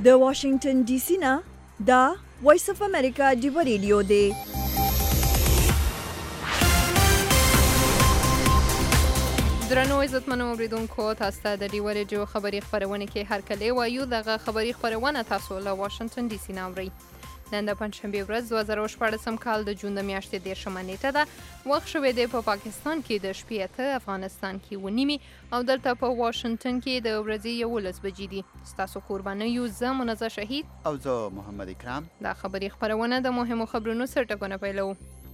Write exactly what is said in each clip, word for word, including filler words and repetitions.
د واشنگټن ډي سي نه دا وایس اف امریکا ډیو ریډیو دی. درنو عزتمنو اوریدونکو، تاسو ته د ډیو ریډیو خبري خبرونه کې هر کله وایو دغه خبري خبرونه تاسو له واشنگټن ډي سي نه اورئ. نن د پنځشنبې ورځ دوه زره شپاړسم کال د جون د میاشتې دېرشمه نیټه ده. وخت شوی دی په پاکستان کې د شپې اته، افغانستان کې اوه نیمې او دلته په واشنګټن کې د ورځې یولس بجې دي. ستاسو کوربانه یو زه منزه شهید او زه محمد اکرام. دا خبري خبرونه د مهمو خبرونو سرټکونه پیلو.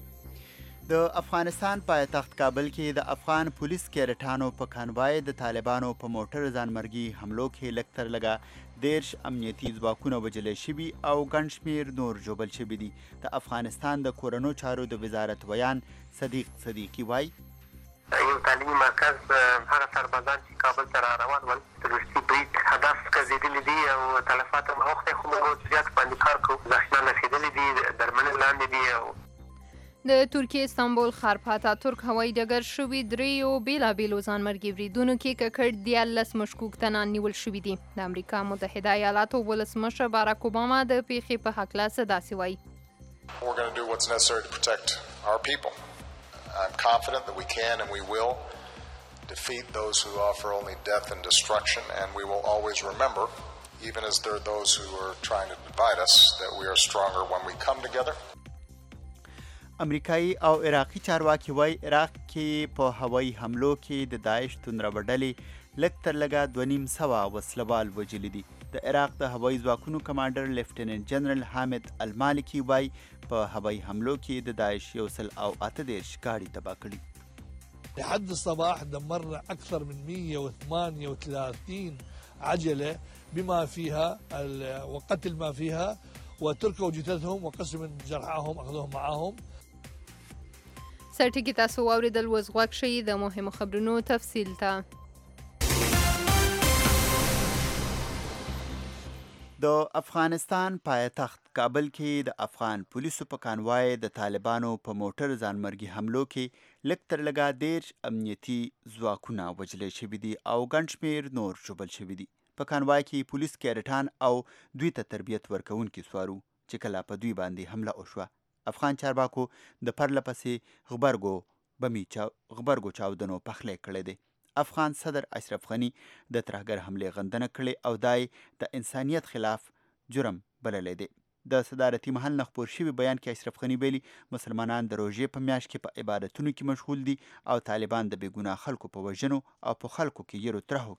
د افغانستان پایتخت کابل کې د افغان پولیس کیرټانو په کانوای د طالبانو په موټر ځانمرګي حملو کې لږ تر لږه دیرش امنیتي ځواکونه وژل شوي او ګڼ شمېر نور ژوبل شوي دي. د افغانستان د کورنو چارو د وزارت ویان صدیق صدیقي وایي یو تعلیمي مرکز هغه سربازان چې کابل ته را روان ول د روسي برید هدف ګرځېدلي دي او تلفات هم اوښتی، خو موږ زیات باندې کار کوو. زخمیان رسېدلي دي، درملنې لاندې دي. او د ترکیې استانبول ښار په اتاتورک هوایي ډګر شوي دریو بېلابېلو ځانمرګي بریدونو کې ککړ دیارلس مشکوک تنان نیول شوي دي. د امریکا متحده ایالاتو ولسمشر باراک اوباما د پیښې په هکله څه داسې وایي. We're going to do what's necessary to protect our people. I'm confident that we can and we will defeat those who offer only death and destruction, and we will always remember, even as there are those who are trying to divide us, that we are stronger when we come together. امریکایي او عراقي چارواکي وایي عراق کې په هوایي حملو کې د داعش توندروه ډلې لږ تر لږه دوه نیم سوه وسلوال وژلي دي. د عراق د هوایي ځواکونو کمانډر لیفټیننټ جنرال حامد المالکي وایي په هوایي حملو کې د داعش یو سل او اته دېرش ګاډي تباه کړي. لحد الصباح دمرنا أكثر من مئة وثمانية وثلاثين عجلة بما فيها وقتل ما فيها وتركوا جثثهم وقسم من جرحاهم أخذوهم معهم. سرټکی تاسو واوریدل، وز غوږ شئ د مهمو خبرونو تفصیل ته. د افغانستان پایتخت کابل کې د افغان پولیسو په کانوای د طالبانو په موټر ځانمرګي حملو کې لږ تر لږه دیرش امنیتي ځواکونه وژل شوي دي او ګڼ شمېر نور ژوبل شوي دي. په کانوای کې پولیس کیرټان او دوی ته تربیت ورکوونکي سوارو چې کله په دوی باندې حمله وشوه. افغان چارواکو د پرله پسې غبرګو بمي غبرګو چاودنو پخلی کړی دی. افغان صدر اشرف غني د ترهګر حملې غندنه کړې او دای د انسانیت خلاف جرم بللی دی. د صدارتي محل نه خپور شوي بیان کې اشرف غني ویلي مسلمانان د روژې په میاشت کې په عبادتونو کې مشغول دي او طالبان د بېګناه خلکو په وژنو او په خلکو کې یرو ترهو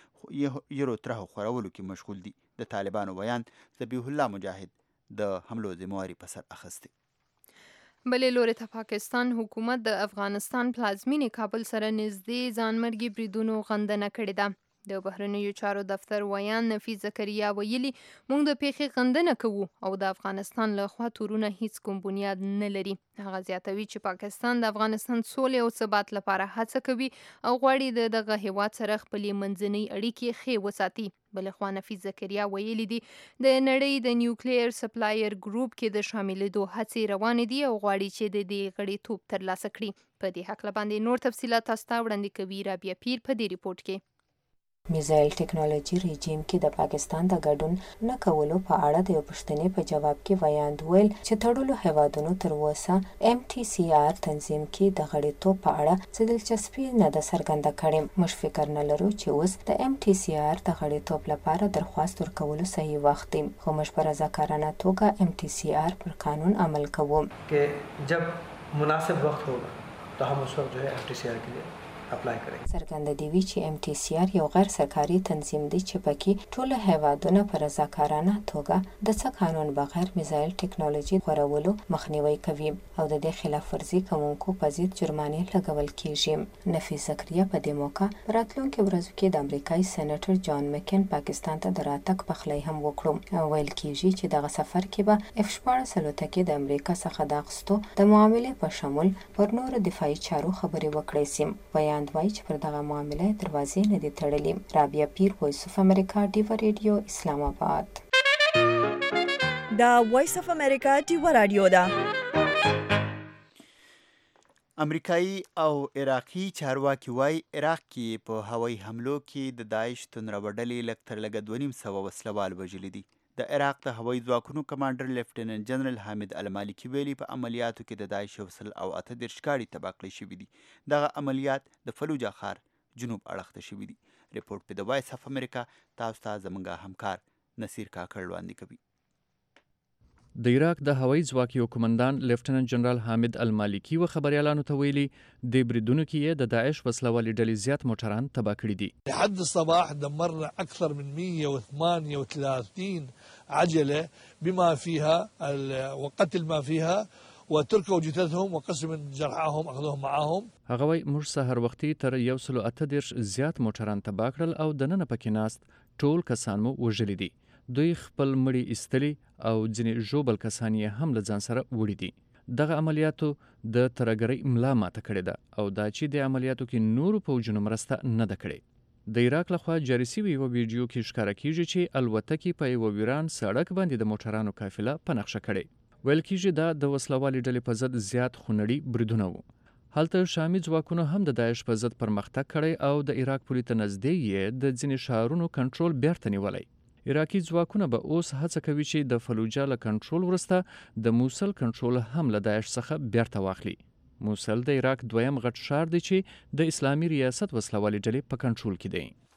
کې یرو ترهو خورولو کې مشغول دي. د طالبانو ویان ذبیح الله مجاهد د حملو ذمواري په سر اخیستی. بلې لوري ته پاکستان حکومت د افغانستان پلازمینې کابل سره نږدې ځانمرګي بریدونو غندنه کړې ده. د بهرنیو چارو دفتر ویان نفیس زکریا ویلي موږ د پیښې غندنه کوو او د افغانستان له خوا تورونه هیڅ کوم بنیاد نه لري. هغه زیاتوي چې پاکستان د افغانستان سولې او ثبات لپاره هڅه کوي او غواړي د دغه هیواد سره خپلې منځنۍ اړیکې ښې وساتي. بلخوا نفیس زکریا ویلي دي د نړۍ د نیوکلیر سپلایر ګروپ کې د شاملېدو هڅې روانې دي او غواړي چې د دې غړیتوب ترلاسه کړي. په دې هکله باندې نور تفصیلات تاسو ته وړاندې کوي رابعه پیر په دې ریپورت کې. میزایل ټیکنالوژي رژیم کې د پاکستان د ګډون نه کولو په اړه د یو پوښتنې په جواب کې ویاند ویل چې تړلو هیوادونو تر اوسه ایم ټي سی آر تنظیم کې د غړیتوب په اړه څه دلچسپي نه ده څرګنده کړې. موږ فکر نه لرو چې اوس د ایم ټي سی آر د غړیتوب لپاره درخواست ورکولو صحیح وخت دی، خو موږ په رضاکارانه توګه ایم ټي سی آر پر قانون عمل کوو. कि जब मुनासिब वक्त होगा तो हम उस वक्त जो है एम टी सी आर के लिए اپلای کړئ. څرګنده دی وی چې ایم ټي سی آر یو غیر سرکاري تنظیم دی چې پکې ټول هیوادونه په رضاکارانه توګه د څه قانون بغیر میزایل ټیکنالوژي خورولو مخنیوي کوي او د دې خلاف ورزي کوونکو په ضد جرمانې لګول کیږي. نفیس زکریا په دې موقع راتلونکي ورځو کې د امریکایي سېنیټر جان مکین پاکستان ته د راتګ پخلی هم وکړو. ویل کیږي چې دغه سفر کې به اف شپاړس الوتکې د امریکا څخه د اخیستو د معاملې په شمول پر نورو دفاعي چارو خبرې وکړې سي. بیان وایي چې پر دغه معامله دروازې نه دي تړلې. رابعه پیر، وایس اف امریکا ډیو ریډیو، اسلام آباد. دا وایس اف امریکا ډیو رادیو ده. امریکایي او عراقي چارواکي وایي عراق کې په هوایي حملو کې د داعش توندروه ډلې لږ تر لږه دوه نیم سوه وسلوال وژلي دي. د عراق د هوایي ځواکونو کمانډر لیفټیننټ جنرال حامد المالکي ویلي په عملیاتو کې د داعش یو سل او اته دېرش ګاډي تباه کړای شوي دي. دغه عملیات د فلوجا ښار جنوب اړخ ته شوي دي. ریپورټ په د وایس اف امریکا تاسو ته زموږ همکار نصیر کاکړ وړاندې کوي. د عراق د هوایي ځواک یو کمانډان لیفټیننټ جنرال حامد المالکي و خبريالانو ته ویلي د بریدونو کې د داعش وسلوالې ډلې زیات موټران تباه کړي دي. لحد الصباح دمرنا أكثر من مئة وثمانية وثلاثين عجلة بما فيها وقتل ما فيها وتركوا جثثهم وقسم جرحاهم أخذوهم معاهم. هغه وایي موږ سهار وختي تر یو سل اته دېرش زیات موټران تباه کړل او دننه پکې ناست ټول کسان مو وژلي دي. دوی خپل مړي ایستلي او ځینې ژوبل کسان یې هم له ځان سره وړي دي. دغه عملیاتو د ترهګرۍ ملا ماته کړې ده او دا چې د عملیاتو کې نورو پوځونو مرسته نه ده کړې. د عراق لخوا جاري شوي یوه ویډیو کې ښکاره کیږي چې الوتکې په یوه ویران سړک باندې د موټرانو قافله په نقشه کړې. ویل کیږي دا د وسلوالې ډلې په ضد زیات خونړي بریدونه وو. هلته شامي ځواکونو هم د داعش په ضد پرمختګ کړی او د عراق پولې ته نږدې یې د ځینې ښارونو کنټرول بیرته نیولی. عراقي ځواکونه به اوس هڅه کوي چې د فلوجا له کنټرول وروسته د موسل کنټرول هم له داعش څخه بیرته واخلي. موسل د عراق دویم غټ ښار دی چې د اسلامي ریاست وسلوالې ډلې په کنټرول کې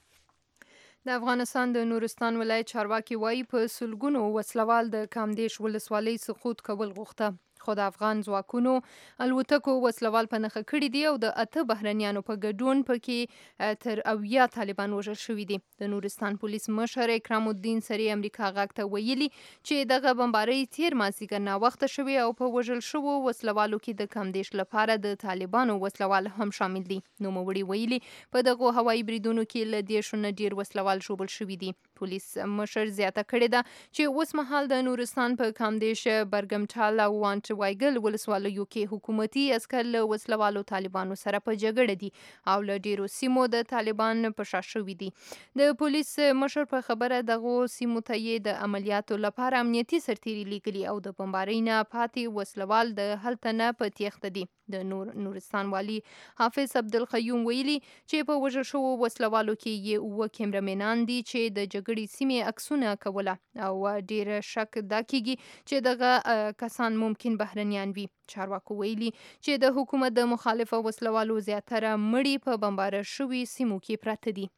دی. د افغانستان د نورستان ولایت چارواکي وایي په سلګونو وسلوال د کامدیش ولسوالۍ سقوط کول غوښته، خو د افغان ځواکونو الوتکو وسلوال په نښه کړي دي او د اته بهرنیانو په ګډون پکې تر اویا طالبان وژل شوي دي. د نورستان پولیس مشر اکرام الدین سری امریکا غاک ته ویلي چې دغه بمبارۍ تیر مازدیګر ناوخته شوي او په وژل شوو وسلوالو کې د کامدیش لپاره د طالبانو وسلوال هم شامل دي. نوموړي ویلي په دغو هوایي بریدونو کې له دېرشو نه ډېر وسلوال ژوبل شوي دي. پولیس مشر زیاته کړې ده چې اوس مهال د نورستان په کامدیش، برګمټال او وانټ وایګل ولسوالیو کې حکومتي عسکر له وسلوالو طالبانو سره په جګړه دي او له ډیرو سیمو د طالبان په شا شوي دي. د پولیس مشر په خبره دغو سیمو ته یې د عملیاتو لپاره امنیتي سرتیري لیږلي او د بمبارۍ نه پاتې وسلوال د هلته نه په تیښته دي. د نور نورستان والی حافظ عبدالقیوم ویلي چې په وژل شوو وسلوالو کې یې اووه کیمرمنان دي چې د جګړې سیمې عکسونه کوله او ډیر شک دا کیږي چې دغه کسان ممکن بهرنیان وي. چارواکو ویلي چې د حکومت د مخالفه وسلوالو زیاتره مړي په بمبار شوي سیمو کې پراته دي.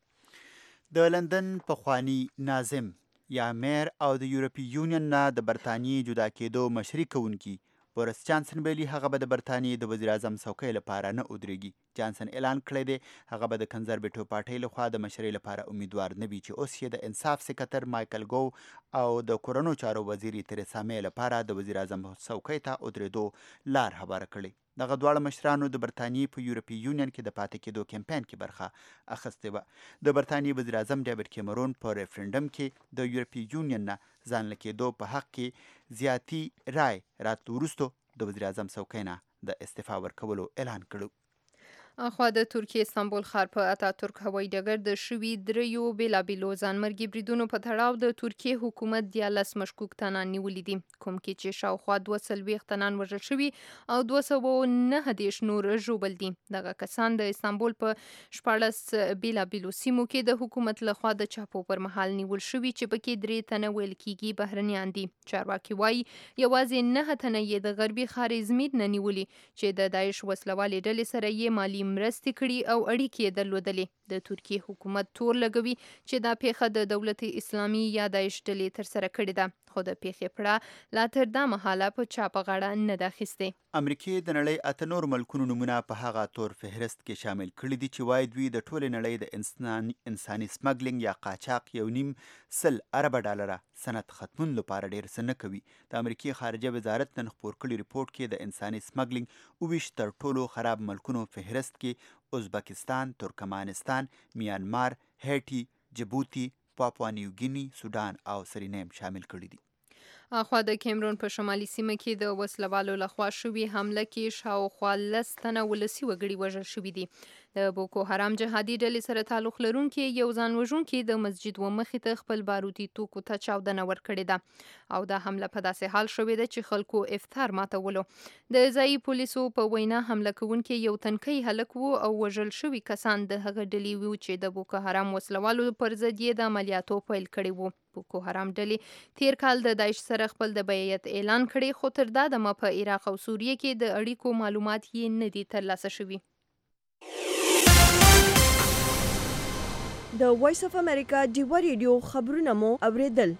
د لندن پخوانی ناظم یا میر او د یورپي یونین نه د برطانیې جدا کېدو مشري کوونکي بورس جانسن ویلي هغه به د برطانیې د وزیر اعظم څوکۍ لپاره نه ودرېږي. جانسن اعلان کړی دی هغه به د کنزرویټیو پارټۍ لخوا د مشرۍ لپاره امیدوار نه وي چې اوس یې د انصاف سکتر مایکل ګو او د کورنو چارو وزیرې تریسا مې لپاره د وزیر اعظم څوکۍ ته ودرېدو لار هواره کړې. دغه دواړه مشرانو د برطانیې په یورپي یونین کې د پاتې کېدو کمپاین کې برخه اخیستې وه. د برطانیې وزیر اعظم ډیوډ کیمرون په ریفرنډم کې د یورپي یونین نه ځان له کېدو په حق کې زیاتی رای راتلو وروسته د وزیر اعظم څوکۍ نه د استعفا ورکولو اعلان کړو. اخوا د ترکیې استانبول ښار په اتاتورک هوایي ډګر د شوي دریو بېلابېلو ځانمرګي بریدونو په تړاو د ترکیې حکومت دیارلس مشکوک تنان نیولي دي، کوم کې چې شاوخوا دوه څلوېښت تنان وژل شوي او دوه سوه نهه دېرش نور ژوبل دي. دغه کسان د استانبول په شپاړس بېلابېلو سیمو کې د حکومت لخوا د چاپو پر مهال نیول شوي چې پکې درې تنه ویل کېږي بهرنیان دي. چارواکي وایي یوازې نهه تنه یې د غربي ښار ازمیر نه نیولي چې د داعش وسلوالې ډلې سره یې مالي مرستې کړي او اړیکې یې درلودلې. د ترکیې حکومت تور لګوي چې دا پیښه د دولت اسلامي یا داعش ډلې ترسره کړې ده، خو د پیښې پړه لا تر دا مهاله په چا په غاړه نه ده اخیستې. امریکې د نړۍ اته نور ملکونو نومونه په هغه تور فهرست کې شامل کړي دي چې وایي دوی د ټولې نړۍ د انسان انساني سمګلینګ یا قاچاق یو نیم سل اربه ډالره سند ختمون لپاره ډېر څه نه کوي. د امریکې خارجه وزارت نن خپور کړي ریپورټ کې د انساني سمګلینګ اوویشت تر ټولو خراب ملکونو فهرست کې ازبکستان، ترکمانستان، میانمار، هیټي، جبوتي، پاپوا نیوګیني، سودان او سرینیم شامل کړي دي. اخوا د کیمرون په شمالي سیمه کې د وسلوالو لخوا شوي حمله کې شاوخوا لس تنه ولسي وګړي وژل شوي دي. د بوکو حرام جهادي ډلې سره تعلق لرونکي یو ځان وژونکي د مسجد و مخې ته خپل بارودي توکو ته چاودنه ورکړې ده او دا حمله په داسې حال شوې ده چې خلکو افطار ماتولو. د ځایي پولیسو په وینا حمله کوونکي یو تنکي هلک و او وژل شوي کسان د هغه ډلې وو چې د بوکو حرام وسلوالو پر ضد یې د عملیاتو پیل کړي وو. بوکو حرام ډلې تیر کال د داعش سره خپل د بیعت اعلان کړي خو تر دا دمه په عراق او سوریه کې د اړیکو معلومات یې نه دي ترلاسه شوي. د وایس اف امریکا ډیوا ریډیو خبرونه مو اوریدل.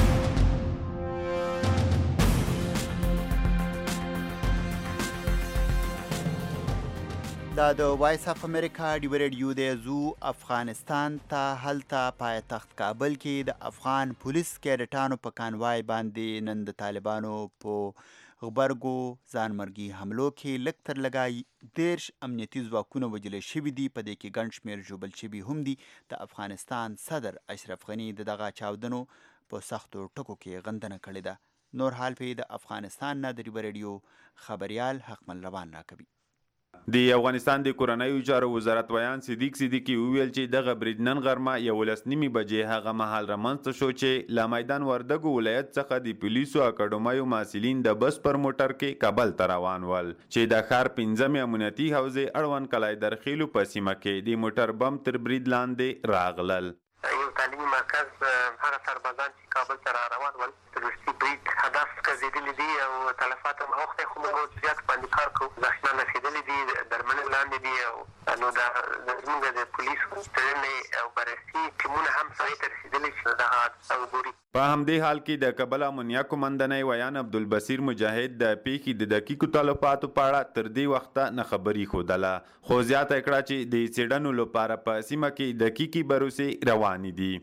دا د وایس اف امریکا ډیوا ریډیو د زو افغانستان ته هلته پایتخت کابل کې د افغان پولیس کیډټانو په کانوای باندې نن د طالبانو په غبرګو ځانمرګي حملو کې لږ تر لږه دیرش امنیتي ځواکونه وژل شوي دي. په دې کې ګڼ شمېر ژوبل شوي هم دي. د افغانستان صدر اشرف غني د دغه چاودنو په سختو ټکو کې غندنه کړې ده. نور حال په د افغانستان نه د ډیوا ریډیو خبريال حکمل روان راکوي. د افغانستان د کورنیو چارو وزارت ویان صدیق صدیقي وویل چې دغه برید نن غرمه یولس نیمې بجې هغه مهال رامنځته شو چې له میدان وردګو ولایت څخه د پولیسو اکاډمیو محصلین د بس پر موټر کې کابل ته روان ول چې د ښار پنځمې امنیتي حوزې اړوند کلای درخیلو په سیمه کې د موټر بم تر برید لاندې راغلل. یو تعلیمي مرکز هغه سربازان چې کابل ته را روان ول تروریستي برید هدف ګرځېدلي دي او تلفات هم اوښتی خو موږ زیات باندې کار کوو. زخمیان رسېدلي دي، درملنې لاندې دي او نو دا زموږ د پولیسو څېړنې او بررسي ټیمونه هم سړی ته رسېدلي چې دغه حادثه وګوري. په همدې حال کې د کابل امنیه قومندانۍ ویان عبدالبصیر مجاهد د پیښې د دقیقو تلفاتو په اړه تر دې وخته نه خبري ښودله خو زیاته کړه چې د څېړنو لپاره په سیمه کې دقیقې بروسې روانې دي.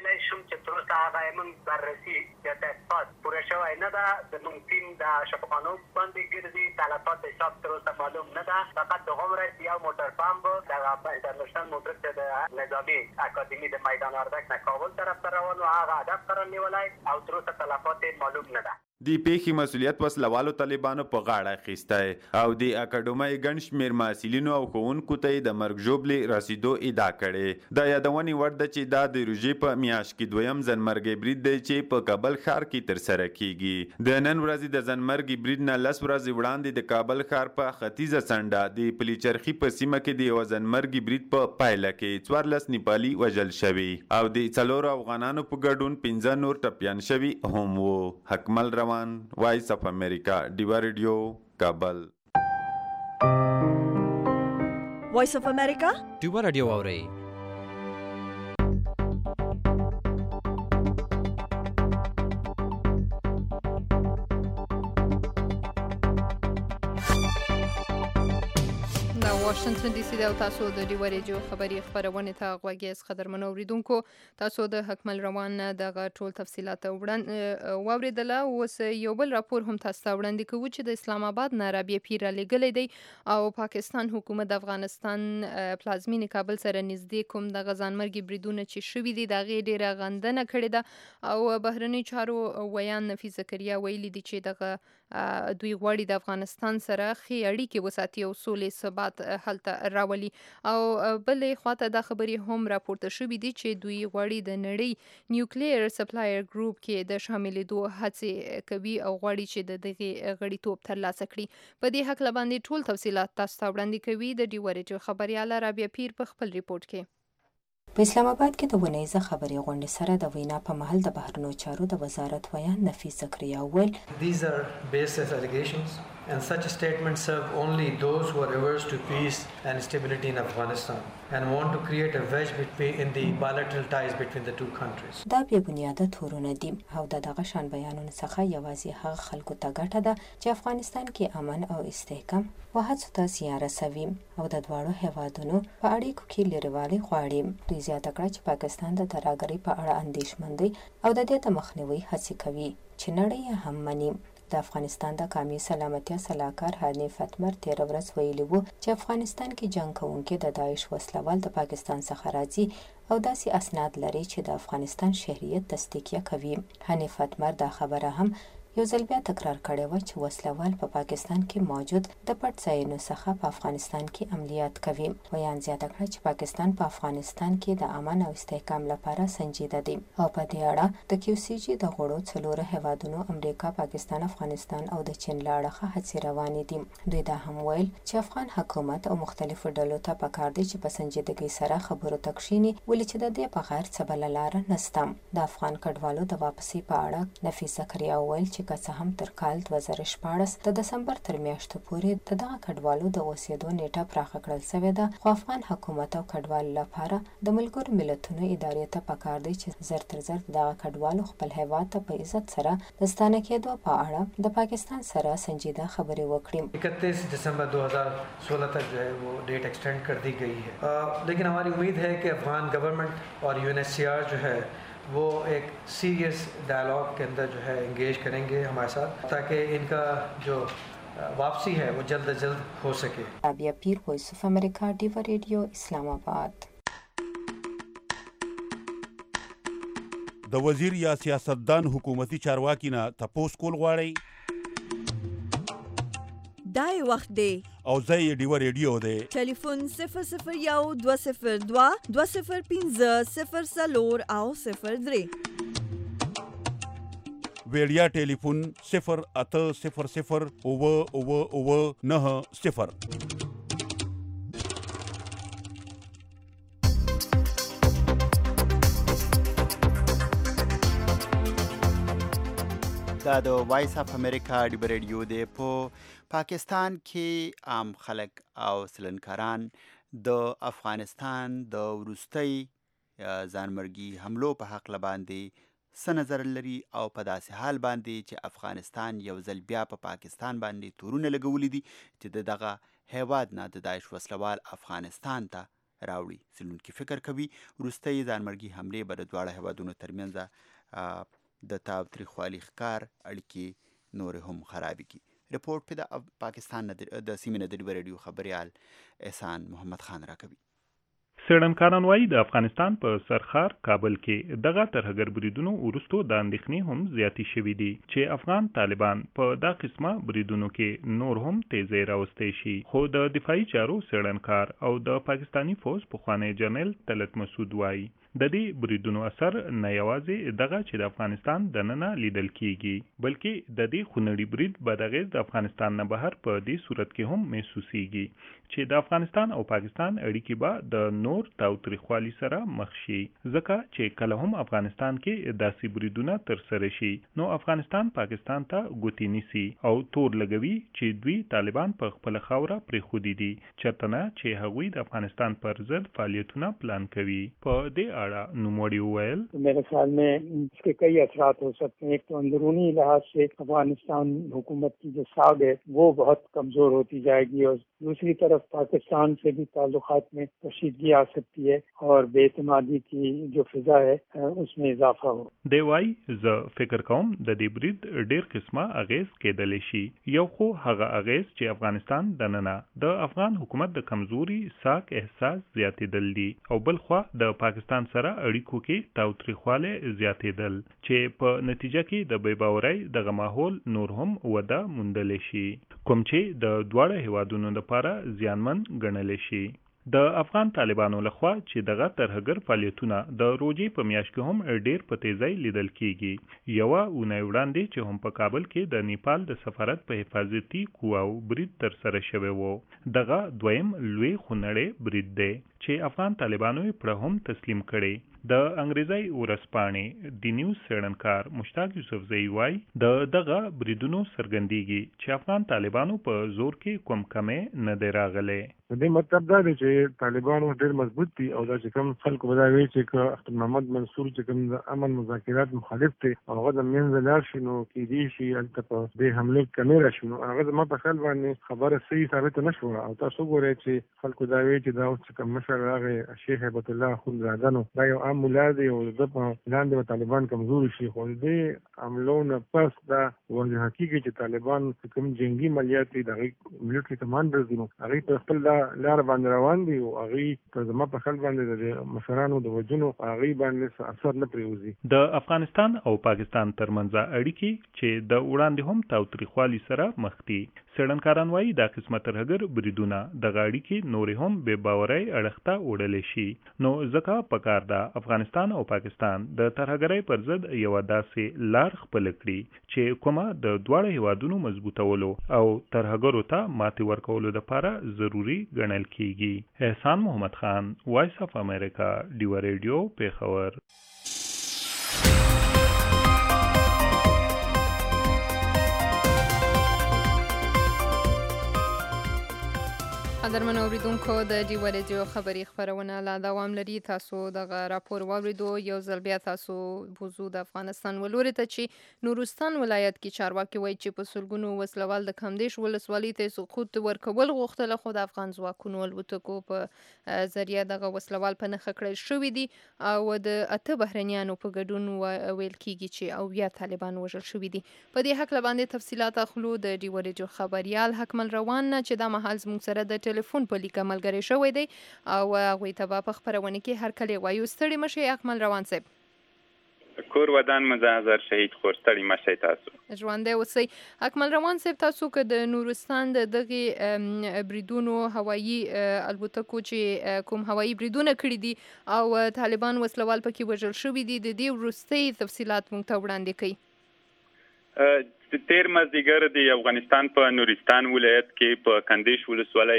هغه من بررسی یا تحقیقات پوره شوی نه ده. د ممکن د شفاخانو باندې ګرځي تلفات حساب تر اوسه معلوم نه ده. فقط د عمره یو موټر پمپ د انټرنیشنل موټر ته د نظامي اکاډمي د میدان وردګ نه کابل طرف ته روان و هغه هدف قرار نیولی او تر اوسه تلفات معلوم نه ده. د پیښې مسؤلیت وسلوالو طالبانو په غاړه اخیستی او د اکاډمۍ ګڼ شمېر محصلینو او ښوونکو ته یې د مرګ ژوبلې رسېدو ادعا کړې. د یادونې وړ ده چې دا د روژې په میاشت کې دویم ځانمرګي برید دی چې په کابل ښار کې ترسره کیږي. د نن ورځې د ځانمرګي برید نه لس ورځې وړاندې د کابل ښار په ختیځه څنډه د پلیچرخي په سیمه کې د یوه ځانمرګي برید په پایله کې څوارلس نیپالي وژل شوي او د څلورو افغانانو په ګډون پنځه نور ټپیان شوي هم وو. حکمل روان وایس اف امریکا ډیوا ریډیو کابل. وایس اف امریکا ډیوا ریډیو اورئ. واشنگټن ډي سي د تاسو د ډیوا ریډیو خبري خبرونه ته غوږی خبرمن اوریدونکو تاسو د حکمل روان دغه ټول تفصيلات وړاندې واوریدله. اوس یو بل راپور هم تاسو ته وړاندې کوو چې د اسلام آباد نه رابعه پیر لګلې دی او پاکستان حکومت د افغانستان پلازمینې کابل سره نږدې کوم د غزانمرګي بریدونه چې شوي دي دغه ډیره غندنه کړې ده او بهرنی چارو ویان نفیس زکریا ویلي دي چې دغه دوی غواړي د افغانستان سره ښې اړیکې وساتي او سولې ثبات هلته راولي او بلې خواته دا خبرې هم راپورته شوې دي چې دوی غواړي د نړۍ نیوکلیر سپلایر ګروپ کې د شاملېدو هڅې کوي او غواړي چې د دغه غړیتوب ترلاسه کړي. په دې هکله باندې ټول تفصيلات تاسو ته وړاندې کوي د ډیوا ریډیو خبرياله رابعه پیر په خپل ریپورت کې. په اسلام آباد کې د ونیزه خبري غونډې سره د وینا په محل د بهرنیو چارو د وزارت ویان نفیس زکریا وویل These are baseless allegations and such statements serve only those who are averse to peace and stability in Afghanistan and want to create a wedge between in the bilateral ties between the two countries. دا بې بنیاده تورونه دي او د دغه شان بیانونو څخه یوازې هغه خلکو ته ګټه ده چې افغانستان کې امن او استحکام او هڅو ته زیان رسوي او د دواړو هیوادونو په اړیکو کې لرېوالی غواړي. دوی زیاته کړه چې پاکستان د ترهګرۍ په اړه اندېښمن دی او د دې د مخنیوي هڅې کوي چې نړۍ هم مني. د افغانستان د قومي سلامتیا سلاکار حنیف اتمر تیر ورځ ویلي وو چې افغانستان کې جنگ کوونکي د داعش وسلوال د پاکستان څخه راځي او داسې اسناد لري چې د افغانستان شهریت تصدیقیه کوي. حنیف اتمر دا خبره هم یو ځل بیا تکرار کړی و چې وسلوال په پاکستان کې موجود د پټ ځایونو څخه په افغانستان کې عملیات کوي. ویان زیاته کړه چې پاکستان په افغانستان کې د امن او استحکام لپاره سنجیده دی او په دې اړه د کیو سی جی د غړو څلورو هیوادونو امریکا، پاکستان، افغانستان او د چین له اړخه هڅې روانې دي. دوی دا هم ویل چې افغان حکومت او مختلفو ډلو ته پکار دي چې په سنجیدګۍ سره خبرو ته کښیني، ولې چې د دې په غیر څه بله لاره نشته. د افغان کډوالو د واپسۍ په اړه نفیس زکریا وویل چې که څه هم تر کال دوه زره شپاړس د دسمبر تر میاشتو پورې د دغه کډوالو د اوسېدو نیټه پراخه کړل سوې ده، خو افغان حکومت او کډوالو لپاره د ملګرو ملتونو ادارې ته پکار دی چې زر تر زر دغه کډوالو خپل هیواد ته په عزت سره د ستانه کېدو په اړه د پاکستان سره سنجیده خبرې وکړي. इकतीस दिसंबर दो हज़ार सोलह तक जो है वो date extend कर दी गई है, आ, लेकिन हमारी उम्मीद है कि अफगान गवर्नमेंट और U N H C R जो है वो एक सीरियस डायलॉग के अंदर जो है इंगेज करेंगे हमारे साथ, ताकि इनका जो वापसी है वो जल्द अज जल्द हो सके. Rabia Pir, voice of America, Deewa radio, Islamabad. د وزیر یا سیاستدان حکومتي چارواکي نه تپوس کول غواړئ؟ دای وخت دی او زه یې ډیوه ریډیو دی. ټلیفون صفر صفر یو دوه صفر دوه دوه صفر پنځه صفر څلور او صفر درې. ویډیا ټلیفون صفر اته صفر صفر اوه اوه اوه نهه صفر. دا د وایس اف امریکا ډیو ریډیو دی. په پاکستان کې عام خلک او سلنکاران د افغانستان د وروستۍ ځانمرګي حملو په حق باندې څه نظر لري او په داسې حال باندې چې افغانستان یو ځل بیا په پاکستان باندې تورونه لګولي دي چې د دغه هیواد نه د داعش وسلوال افغانستان ته راوړي. څېړونکي فکر کوي وروستۍ ځانمرګي حملې به د دواړه هیوادونو ترمنځ د تاوتریخوالي ښکار اړیکې نور هم خرابې کړي. رپورټ په د پاکستان د سیمې نه د ډیوه ریډیو خبریال احسان محمد خان راکوي. څېړنکاران وایي د افغانستان په سرخار کابل کې دغه ترهګر بریدونو وروستو د اندېښنې هم زیاتې شوي دي چې افغان طالبان په دا قسمه بریدونو کې نور هم تیزی راوستی شي. خو د دفاعي چارو څېړنکار او د پاکستاني فوج پخوانی جنرال طلعت مسعود وایي د دې بریدونو اثر نه یوازې دغه چې د افغانستان دننه لیدل کیږي، بلکې د دې خونړي برید بداغیز د افغانستان نه بهر په دې صورت کې هم محسوسیږي چې د افغانستان او پاکستان اړیکې به د نور تاوتریخوالي سره مخ شي، ځکه چې کله هم افغانستان کې داسې بریدونه ترسره شي نو افغانستان پاکستان ته ګوتې نیسي او تور لګوي چې دوی طالبان په خپله خاوره پرېښودي دي، چېرته نه چې هغوی د افغانستان پر ضد فعالیتونه پلان کوي. په دې نوموړي وویل میرے خیال میں اس کے کئی اثرات ہو سکتے ہیں. ایک تو اندرونی لحاظ سے افغانستان حکومت کی جو ساکھ ہے وہ بہت کمزور ہوتی جائے گی اور دوسری طرف پاکستان سے بھی تعلقات میں کشیدگی آ سکتی ہے اور بے اعتمادی کی جو فضا ہے اس میں اضافہ ہو. دی وای زه فکر کوم د دې برید ډیر قسمه اغیز کېدلی شي. یو خو هغه اغیز چې افغانستان دننه د افغان حکومت د کمزوري ساک احساس زیاتېدل دي او بل خوا د پاکستان سره اړیکو کې تاوتریخوالی زیاتېدل چې په نتیجه کې د بې باورۍ دغه ماحول نور هم وده موندلی شي، کوم چې د دواړه هیوادونو لپاره زیانمن ګڼلی شي. د افغان طالبانو لخوا چې دغه ترهګر فعالیتونه د روژې په میاشت کې هم ډیر په تیزۍ لیدل کیږي. یوه اونۍ وړاندې چې هم په کابل کې د نیپال د سفارت په حفاظتي قواو برید ترسره شوی و، دغه دویم لوی خونړی برید دی چې افغان طالبانو یې پړه هم تسلیم کړی. د انګریزي ورځپاڼې د نیوز څېړنکار مشتاق یوسفزئی وایي د دغه بریدونو څرګندېږي چې افغان طالبانو په زور کې کوم کمې نه دی راغلی. د دې مطلب دا دی چې طالبانو ډېر مضبوط دي او دا چې کوم خلکو به دا وایي چې که اختر محمد منصور چې کوم د امن مذاکرات مخالف دی او هغه د منځه لاړ شي نو کېدای شي هلته په دې حملې کمې راشي. نو هغه زما په خیال باندې خبره صحیح ثابته نه شوه او تاسو وګورئ چې خلکو دا وایي چې دا اوس چې کوم مشر سره هغه شیخ هیبت الله اخوندزاده نو دا یو عام مولا دی او د په لاندې طالبان کمزوري شي خو دې عملو نه پس دا ورته حقیقي چې طالبان کوم جنگي عملیات دي د ملټري کمانډرز دي نو هغه په خپل لار باندې روان دي او هغه په زما په خپل باندې د مشرانو د وجونو هغه باندې اثر نه پریوزي. د افغانستان او پاکستان ترمنځ اړیکې چې د وړاندې هم تاوتریخوالي سره مخ دي. څېړنکاران وایي دا قسمه ترهګر بریدونه دغه اړیکې نورې هم بې باورۍ اړخ ته وړلی شي. نو ځکه پکار ده افغانستان او پاکستان د ترهګرۍ پر ضد یوه داسې لار خپله کړي چې کومه د دواړو هیوادونو مضبوطولو او ترهګرو ته ماتې ورکولو دپاره ضروري ګڼل کیږي. احسان محمد خان، وایس اف امریکا، ډیوه ریډیو، پیښور. قدرمن اوریدونکو د ډیوه ریډیو خبري خبرونه لا دوام لري. تاسو دغه راپور واوریدو. یو ځل بیا تاسو بوزو د افغانستان ولوري ته چې نورستان ولایت کې چارواکي وایي چې په سلګونو وسلوال د کمدیش ولسوالۍ ته سقوط ورکول غوښتل خو د افغان ځواکونو الوتکو په ذریعه دغه وسلوال په نښه کړل شوي دي او د اته بهرنیانو په ګډون ویل کیږي چې او بیا طالبان وژل شوي دي. په دې حق باندې تفصيلات اخلو د ډیوه ریډیو خبريال حکمل روان نه چې دا مهال زموږ سره د ټلیفون په لیکه ملګری شوی دی او هغوی ته به په خپرونه کې هر کله وایو. ستړي مشئ اکمل روان صاحب. کور ودان مزازر شهید خور ستړي مشئ تاسو. ژوندی اوسئ. اکمل روان صاحب، تاسو که د نورستان د دغې بریدونو هوایي الوتکو چې کوم هوایي بریدونه کړي دي او طالبان وسلوال پکې وژل شوي دي د دې وروستۍ تفصیلات موږ ته وړاندې کړئ. تیر مازدیګر د افغانستان په نورستان ولایت کې په کندیش ولسوالۍ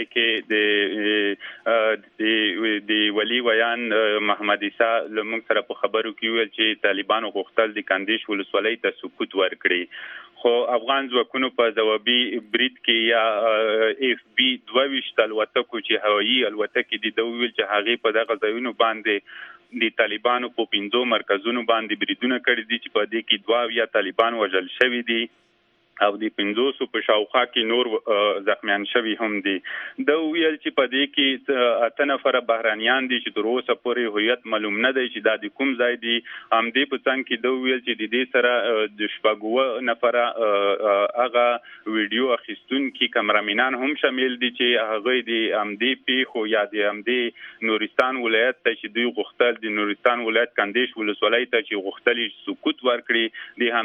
کې د د ولی ویان محمد عیسی لمونږ سره په خبرو کې ویل چې طالبانو غوښتل د کندیش ولسوالۍ ته سقوط ورکړي خو افغان ځواکونو په ځوابي برید کې یا اف بي دوه ویشت الوتکو چې هوایي الوتکې دي د ویل چې هغه په دغه ځایونو باندې د طالبانو په پنځو مرکزونو باندې بریدونه کړي دي چې په دې کې دوه یا طالبان وژل شوي دي او د پنځوسو په شاوخوا کې نور زخمیان شوي هم دي. د ویل چې په دې کې اته نفره بهرانیان دي چې تر اوسه پورې هویت معلوم نه دی چې دا د کوم ځای دي. همدې په څنګ کې د ویل چې د دې سره د شپږ نفره هغه ویډیو اخیستونکي کمرامینان هم شامل دي چې هغه د همدې پیښو یا د همدې نورستان ولایت ته چې دوی غوښتل د نورستان ولایت کندیش ولسوالۍ ته چې غوښتل سقوط ورکړي د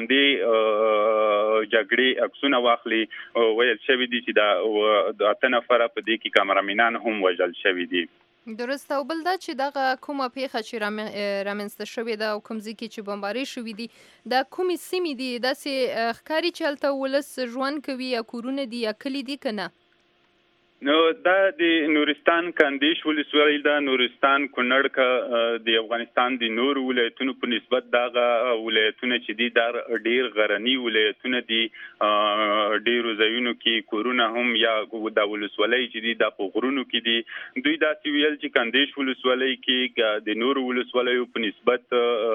همدې جګړې عکسونه واخلي ویل شوی دي چې دا اته نفره په دې کې کامرامینان هم وژل شوي دي. درسته. او بل دا چې دغه کومه پیښه چې رامنځته شوې ده او کوم ځای کې چې بمباري شوي دي دا کومې سیمې دي؟ داسې ښکاري چې هلته ولس ژوند کوي یا کورونه دي یا کلي دي که نه؟ نو دا د نورستان کندیش ولسوالۍ ده. نورستان کونړ که د افغانستان د نور ولایتونو په نسبت دغه ولایتونه چې دي دا ډیر غرني ولایتونه دي. ډیرو ځایونو کې کورونه هم یا د ولسوالۍ چې دي دا په غرونو کې دي. دوی داسې ویل چې کندیش ولسوالۍ کې د نور ولسوالیو په نسبت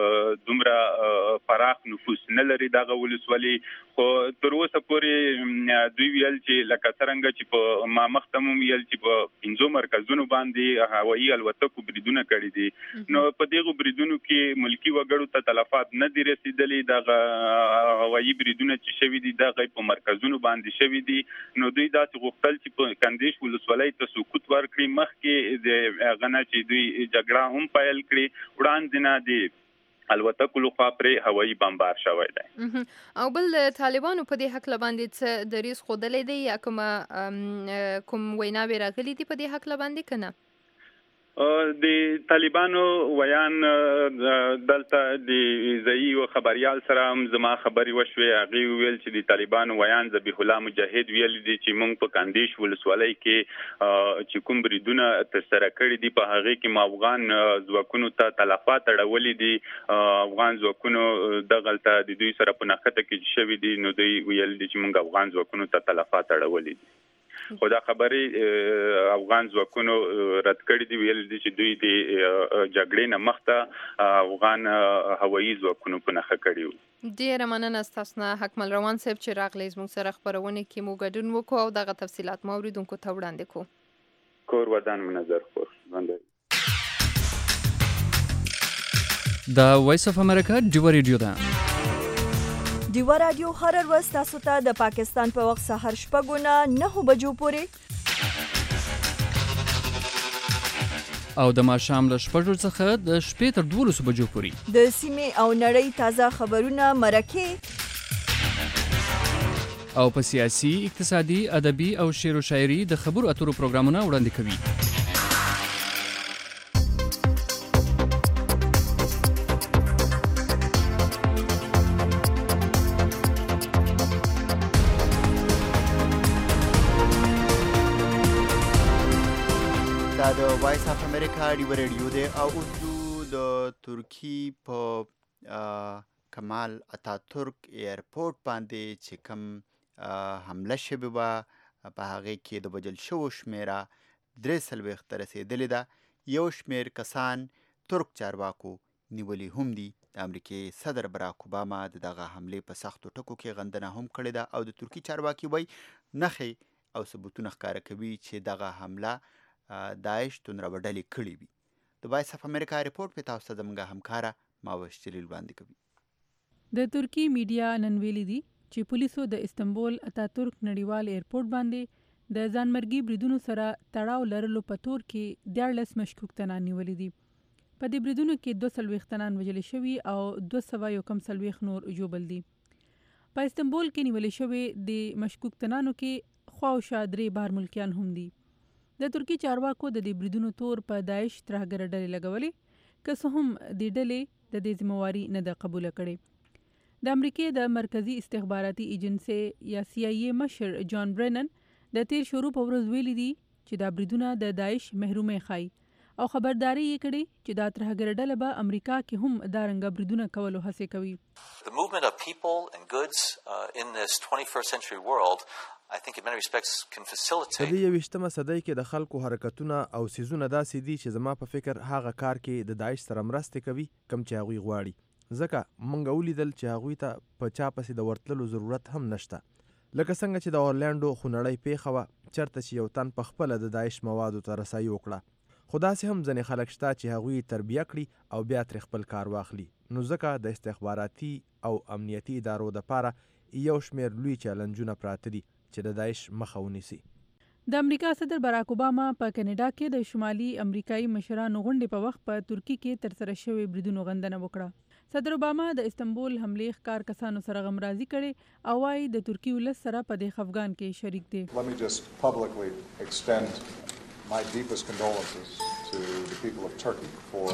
دومره پراخ نفوس نه لري دغه ولسوالۍ خو تر اوسه پورې دوی ویل چې لکه څرنګه چې په ما مخ تموم ویل چې په پنځو مرکزونو باندې هوایي الوتکو بریدونه کړي دي. نو په دغه بریدونو کې ملکی وګړو ته تلفات نه دي رسیدلي. دغه هوایي بریدونه چې شوي دي دغه په مرکزونو باندې شوي دي. نو دوی داسې غوښتل چې په کندیش ولسوالۍ ته سقوط ورکړي. مخکې د هغه نه چې دوی جګړه هم پیل کړي وړاندې نه دي الوتکو لخوا پرې هوایي بمبار شوی دی. او بل طالبانو په دې حق باندې څه دریځ ښودلی دی یا کومه کوم ویناوې راغلي دي په دې حق باندې که نه؟ د طالبانو ویان دلته د ځایي و خبریال سره هم زما خبرې وشوې. هغې ویل چې د طالبانو ویان ذبیح الله مجاهد ویلي دي چې موږ په کندیش ولسوالۍ کې چې کوم بریدونه ترسره کړي دي په هغې کې مو افغان ځواکونو ته تلفات اړولي دي. افغان ځواکونو دغلته د دوی سره په نښته کې شوي دي. نو دوی ویل دي چې موږ افغان ځواکونو ته تلفات اړولي دي. خو دا خبرې افغان ځواکونو رد کړي دي. ویل دي چې دوی د جګړې نه مخته افغان هوایي ځواکونو په نښه کړي وو. ډېره مننه ستاسو نه حکمل روان صاحب چې راغلی زموږ سره خپرونې کې مو ګډون وکړو او دغه تفصیلات مو اورېدونکو ته وړاندې کړو. کور ودان منظر خور. دا وایس اف امریکا ډیو ریډیو ده. ډیو رادیو هر ورځ تاسو ته د پاکستان په وخت سهار شپږ نه نهه بجو پورې او د ماښام له شپږو څخه د شپې تر دولسو بجو پورې د سیمې او نړۍ تازه خبرونه، مرکې او په سیاسي، اقتصادي، ادبي او شعر و شاعري د خبرو اترو پروګرامونه وړاندې کوي. دا د وایس اف امریکا ډیو ریډیو دی او اوس د ترکی په کمال اتاتورک ایرپورټ باندې چې کوم حمله شوې وه په هغې کې د وژل شوو شمېره درې څلوېښت ته رسېدلې ده. یو شمېر کسان ترک چارواکو نیولي هم دي. د امریکې صدر براک اوباما د دغه حملې په سختو ټکو کې غندنه هم کړې ده او د ترکي چارواکي وایي نښې او ثبوتونه ښکاره کوي چې دغه حمله داعش تندربه ډلې کړې وي. د وایس اف امریکا ریپورټ په تاسو ته زموږ همکاره ماوش جلیل وړاندې کوي. د ترکی میډیا نن ویلي دي چې پولیسو د استنبول اتاتورک نړیوال ایرپورټ باندې د ځانمرګي بریدونو سره تړاو لرلو په تور کې دیارلس مشکوک تنان نیولي دي. په دې بریدونو کې دوه څلوېښت تنان وژل شوي او دوه سوه یو کم څلوېښت نور ژوبل دي. په استنبول کې نیولې شوې د مشکوک تنانو کې خواوشا درې بار ملکیان هم دي. د ترکی چارواکو د دې بریدونو تور په داعش ترهګره ډلې لګولې، که څه هم دې ډلې د دې ذمہواري نه ده قبوله کړې. د امریکې د مرکزی استخباراتي ایجنسۍ یا سی آی ای مشر جان برینن د تیر شروع په ورځ ویلي دي چې دا بریدونه د داعش محرومۍ ښایي او خبرداري یې کړې چې دا ترهګره ډله به امریکا کې هم دارنګه بریدونه کولو هڅې کوي. The movement of people and goods uh, in this twenty-first century world I think in many respects can facilitate. د یوویشتمه صدۍ کې د خلکو حرکتونه او سیزونه داسې دي چې زما په فکر هغه کار کې د داعش سره مرستې کوي کم چې هغوی غواړي. ځکه موږ ولیدل چې هغوی ته په چا پسې د ورتللو ضرورت هم نشته. لکه څنګه چې د اورلانډو خونړۍ پیښه وه چېرته چې یو تن په خپله د داعش موادو ته رسایي وکړه. خو داسې هم ځینې خلک شته چې هغوی تربیه کړي او بیا ترې خپل کار واخلي. نو ځکه د استخباراتي او امنیتي ادارو دپاره یو شمېر لوی چیلنجونه پراته دي چې د داعش مخه ونیسي. د امریکا صدر براک اوباما په کینیډا کې د شمالي امریکایي مشرانو غونډې په وخت په ترکی کې ترسره شوې بریدونو غندنه وکړه. صدر اوباما د استنبول حملې ښکار کسانو سره غمرازي کړې او وايي د ترکی ولس سره په دې خفګان کې شریک دی. Let me just publicly extend my deepest condolences to the people of Turkey for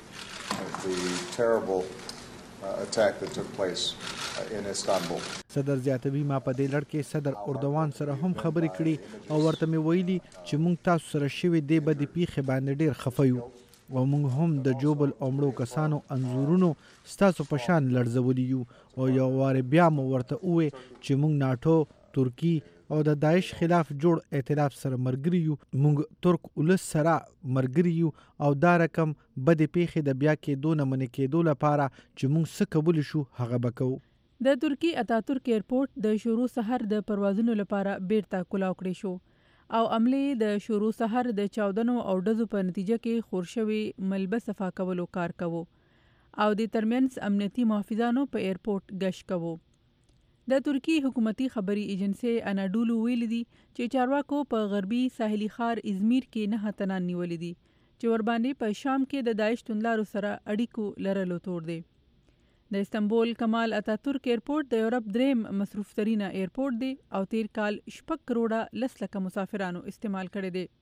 the terrible uh, attack that took place in Istanbul. صدر زیاتوي ما په دې لړ کې صدر اردوان سره هم خبرې کړې او ورته مې ویلي چې موږ تاسو سره شوې دې بدې پیښې باندې ډېر خفه یو او موږ هم د جوبل او مړو کسانو انځورونو ستاسو په شان لړزولي یو او یو وارې بیا مو ورته ووې چې موږ ناټو، ترکي او د داعش خلاف جوړ ائتلاف سره ملګري یو. موږ ترک ولس سره ملګري یو او دا رقم بدې پیښې د بیا کېدو نه منې کېدو لپاره چې موږ څه کولی شو هغه به کوو. د ترکی اتاتورک ایرپورټ د شروع سحر د پروازونو لپاره بیرته کلاو کړی شو او عملې د شروع سحر د چاودنو او ډزو په نتیجه کې خور شوي ملبه صفا کولو کار کوو او د ترمنځ امنیتي محافظانو په ایرپورټ گشت کوو. د ترکی حکومتي خبري ایجنسۍ اناډولو ویلي دي چې چارواکو په غربي ساحلي ښار ازمیر کې نه تنان نیولي دي چې ورباندې په شام کې د داعش توندلارو سره اړیکو لرلو تور دی. د استنبول کمال اتاتورک ایرپورټ د یورپ دریم مصروف ترینه ایرپورټ دی او تیر کال شپږ کروڑه لس لکه مسافرانو استعمال کړی دی.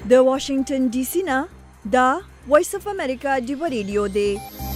د واشنگټن ډي سي نه دا وایس اف امریکا دی ریډیو دی.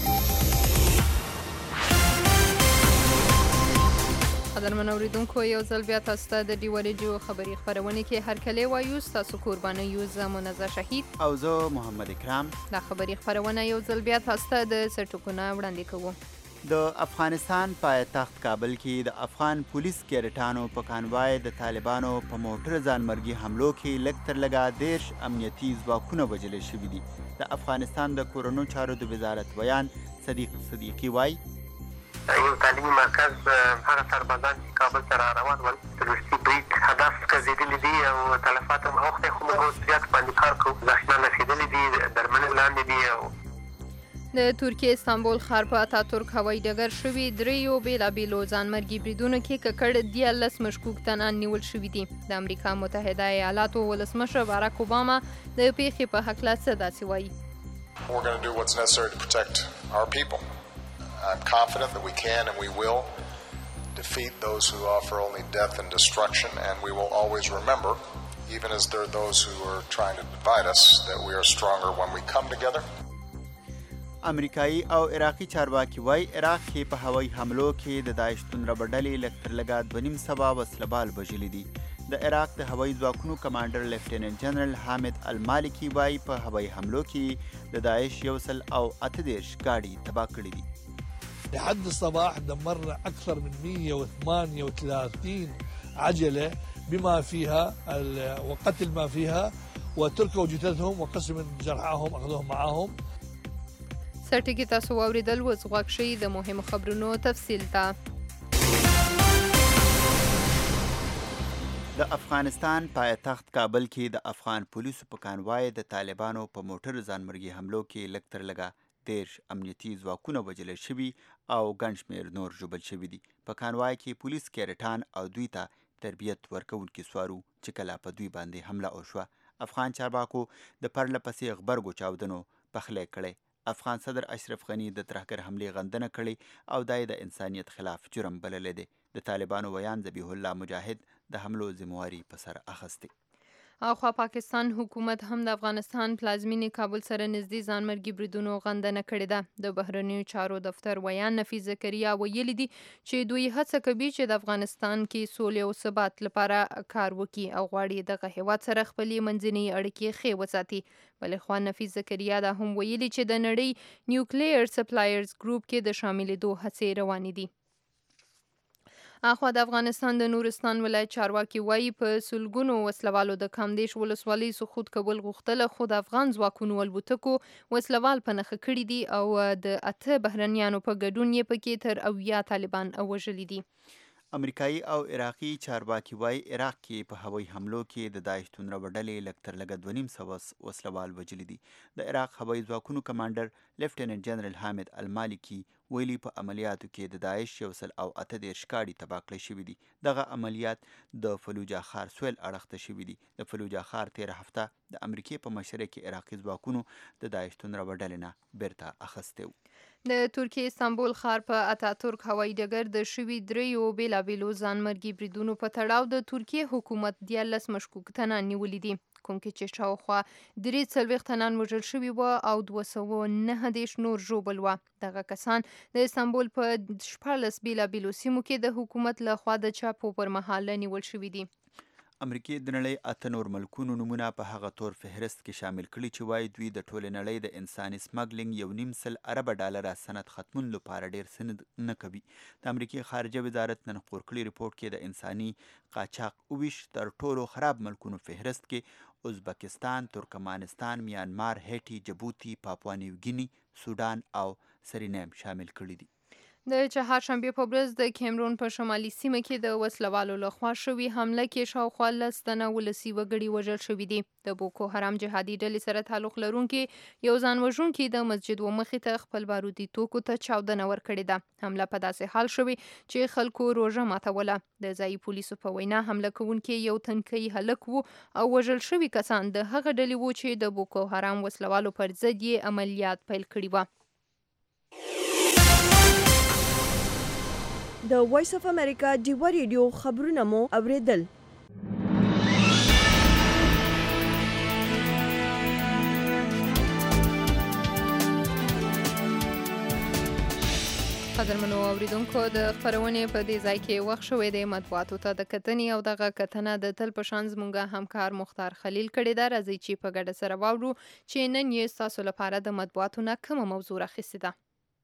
قدرمن اوریدونکو یو ځل بیا تاسو ته د ډیو ریډیو خبري خبرونه کې هر کله وایو تاسو قرباني یو زمونږه شهید او زه محمد اکرام. دا خبري خبرونه یو ځل بیا تاسو ته د سټکونه وړاندې کوو. د افغانستان پایتخت کابل کې د افغان پولیس کیرټانو په کانوای د طالبانو په موټر ځانمرګي حملو کې لږ تر لږه دیرش امنیتي ځواکونه وژل شوي دي. د افغانستان د کورونو چارو د وزارت بیان صدیق صدیقي وایي یو تعلیمي مرکز هغه سربازان چې کابل ته را روان ول تروریستي برید هدف ګرځېدلي دي او تلفات هم اوښتې خو موږ زیات باندې کار کوو. زخمیان رسېدلي دي، درملنې لاندې دي. او د ترکیې استانبول ښار په اتاتورک هوایي ډګر شوي دریو بېلابېلو ځانمرګي بریدونو کې ککړ دیارلس مشکوک تنان نیول شوي دي. د امریکا متحده ایالاتو ولسمشر باراک اوباما د پیښې په هکله څه داسې وایي. We're going to do what's necessary to protect our people. I'm confident that we can and we will defeat those who offer only death and destruction, and we will always remember, even as there are those who are trying to divide us, that we are stronger when we come together. امریکایي او عراقي چارواکي وایي عراق کې په هوایي حملو کې د داعش توندره ډلې لږ تر لږه دوه نیم سوه وسلبال وژلي دي. د عراق د هوایي ځواکونو کمانډر لیفټیننټ جنرال حامد المالکي وایي په هوایي حملو کې د داعش یو سل او اته دېرش ګاډي تباه کړي دي. لحد الصباح دمرنا أكثر من مئة وثمانية وثلاثين عجلة بما فيها وقتل ما فيها وتركوا جثثهم وقسم من جرحاهم أخذوهم معهم. سرټکی تاسو واوریدل و زغواک شي د مهمو خبرونو تفصیل ته. د افغانستان پایتخت کابل کې د افغان پولیسو په کانوای د طالبانو په موټر ځانمرګي حملو کې لږ تر لږه دیرش امنیتي ځواکونه وژل شوي او ګڼ شمېر نور ژوبل شوي دي. په کانوای کې پولیس کیرټان او دوی ته تربیت ورکوونکي سوارو چې کله په دوی باندې حمله وشوه. افغان چارواکو د پرله پسې غبرګو چاودنو پخلی کړی. افغان صدر اشرف غني د ترهګر حملې غندنه کړې او دا د انسانیت خلاف جرم بللی دی. د طالبانو ویان ذبیح الله مجاهد د حملو ذمواري په سر اخیستې. اخوا پاکستان حکومت هم د افغانستان پلازمینې کابل سره نږدې ځانمرګي بریدونو غندنه کړې ده. د بهرنیو چارو دفتر ویان نفیس زکریا ویلي دي چې دوی هڅه کوي چې د افغانستان کې سولې او ثبات لپاره کار وکړي او غواړي دغه هیواد سره خپلې منځنۍ اړیکې ښې وساتي. بلې خوا نفیس زکریا دا هم ویلي چې د نړۍ نیوکلیر سپلایرز ګروپ کې د شاملېدو هڅې روانې دي. اخوا د افغانستان د نورستان ولایت چارواکي وایي په سلګونو وسلوالو د کامدیش ولسوالۍ سقوط کول غوښتله، خو د افغان ځواکونو الوتکو وسلوال په نښه کړي دي او د اته بهرنیانو په ګډون یې پکې تر اویا طالبان وژلي دي. امریکایي او عراقي چارواکي وایي عراق کې په هوایي حملو کې د داعش توندره ډلې لږ تر لږه دوه نیم سوه وسلوال وژلي دي. د عراق هوایي ځواکونو کمانډر لیفټیننټ جنرال حامد المالکي ویلي په عملیاتو کې د داعش یو سل او اته دېرش ګاډي تباه کړای شوي دي. دغه عملیات د فلوجا ښار سویل اړخ ته شوي دي. د فلوجا ښار تېره هفته د امریکې په مشرۍ کې عراقي ځواکونو د داعش توندره ډلې نه بیرته اخیستی و. د ترکیې استانبول ښار په اتاتورک هوایي ډګر د شوي دریو بېلابېلو ځانمرګي بریدونو په تړاو د ترکیې حکومت دیارلس مشکوک تنان نیولي دي، کوم کې چې شاوخوا درې څلوېښت تنان وژل شوي وه او دوه سوه نهه دېرش نور ژوبل وه. دغه کسان د استانبول په شپاړلس بېلابېلو سیمو کې د حکومت له خوا د چاپو پر مهال نیول شوي دي. امریکې د نړۍ اته نور ملکونو نومونه په هغه تور فهرست کې شامل کړي چې وایي دوی د ټولې نړۍ د انساني سمګلینګ یو نیم سل اربه ډالره سند ختمون لپاره ډیر څه نه کوي. د امریکې خارجه وزارت نن خپور کړي رپورټ کې د انساني قاچاق اوویش تر ټولو خراب ملکونو فهرست کې ازبکستان، ترکمانستان، میانمار، هیټي، جبوتي، پاپوا نیو ګینی، سودان او سرینیم شامل کړي دي. د چهارشنبې په ورځ د کیمرون په شمالي سیمه کې د وسلوالو لخوا شوي حمله کې شاوخوا لس تنه ولسي وګړي وژل شوي دي. د بوکو حرام جهادي ډلې سره تعلق لرونکي یو ځان وژونکي د مسجد و مخې ته خپل بارودي توکو ته چاودنه ورکړې ده. حمله په داسې حال شوې چې خلکو روژه ماتوله. د ځایي پولیسو په وینا حمله کوونکي یو تنکي هلک وو او وژل شوي کسان د هغه ډلې وو چې د بوکو حرام وسلوالو پر ضد یې عملیات پیل کړي وه. د وایس اف امریکا ډیو ریډیو خبرونه مو اوریدل. قدرمنو اوریدونکو د خبرونې په دې ځای کې وخت شوی دی مطبوعاتو ته د کتنې او دغه کتنه د تل په شان زموږ همکار مختار خلیل کړې ده. راځئ چې په ګډه سره واورو چې نن یې ستاسو لپاره د مطبوعاتو نه کومه موضوع راخیستې ده.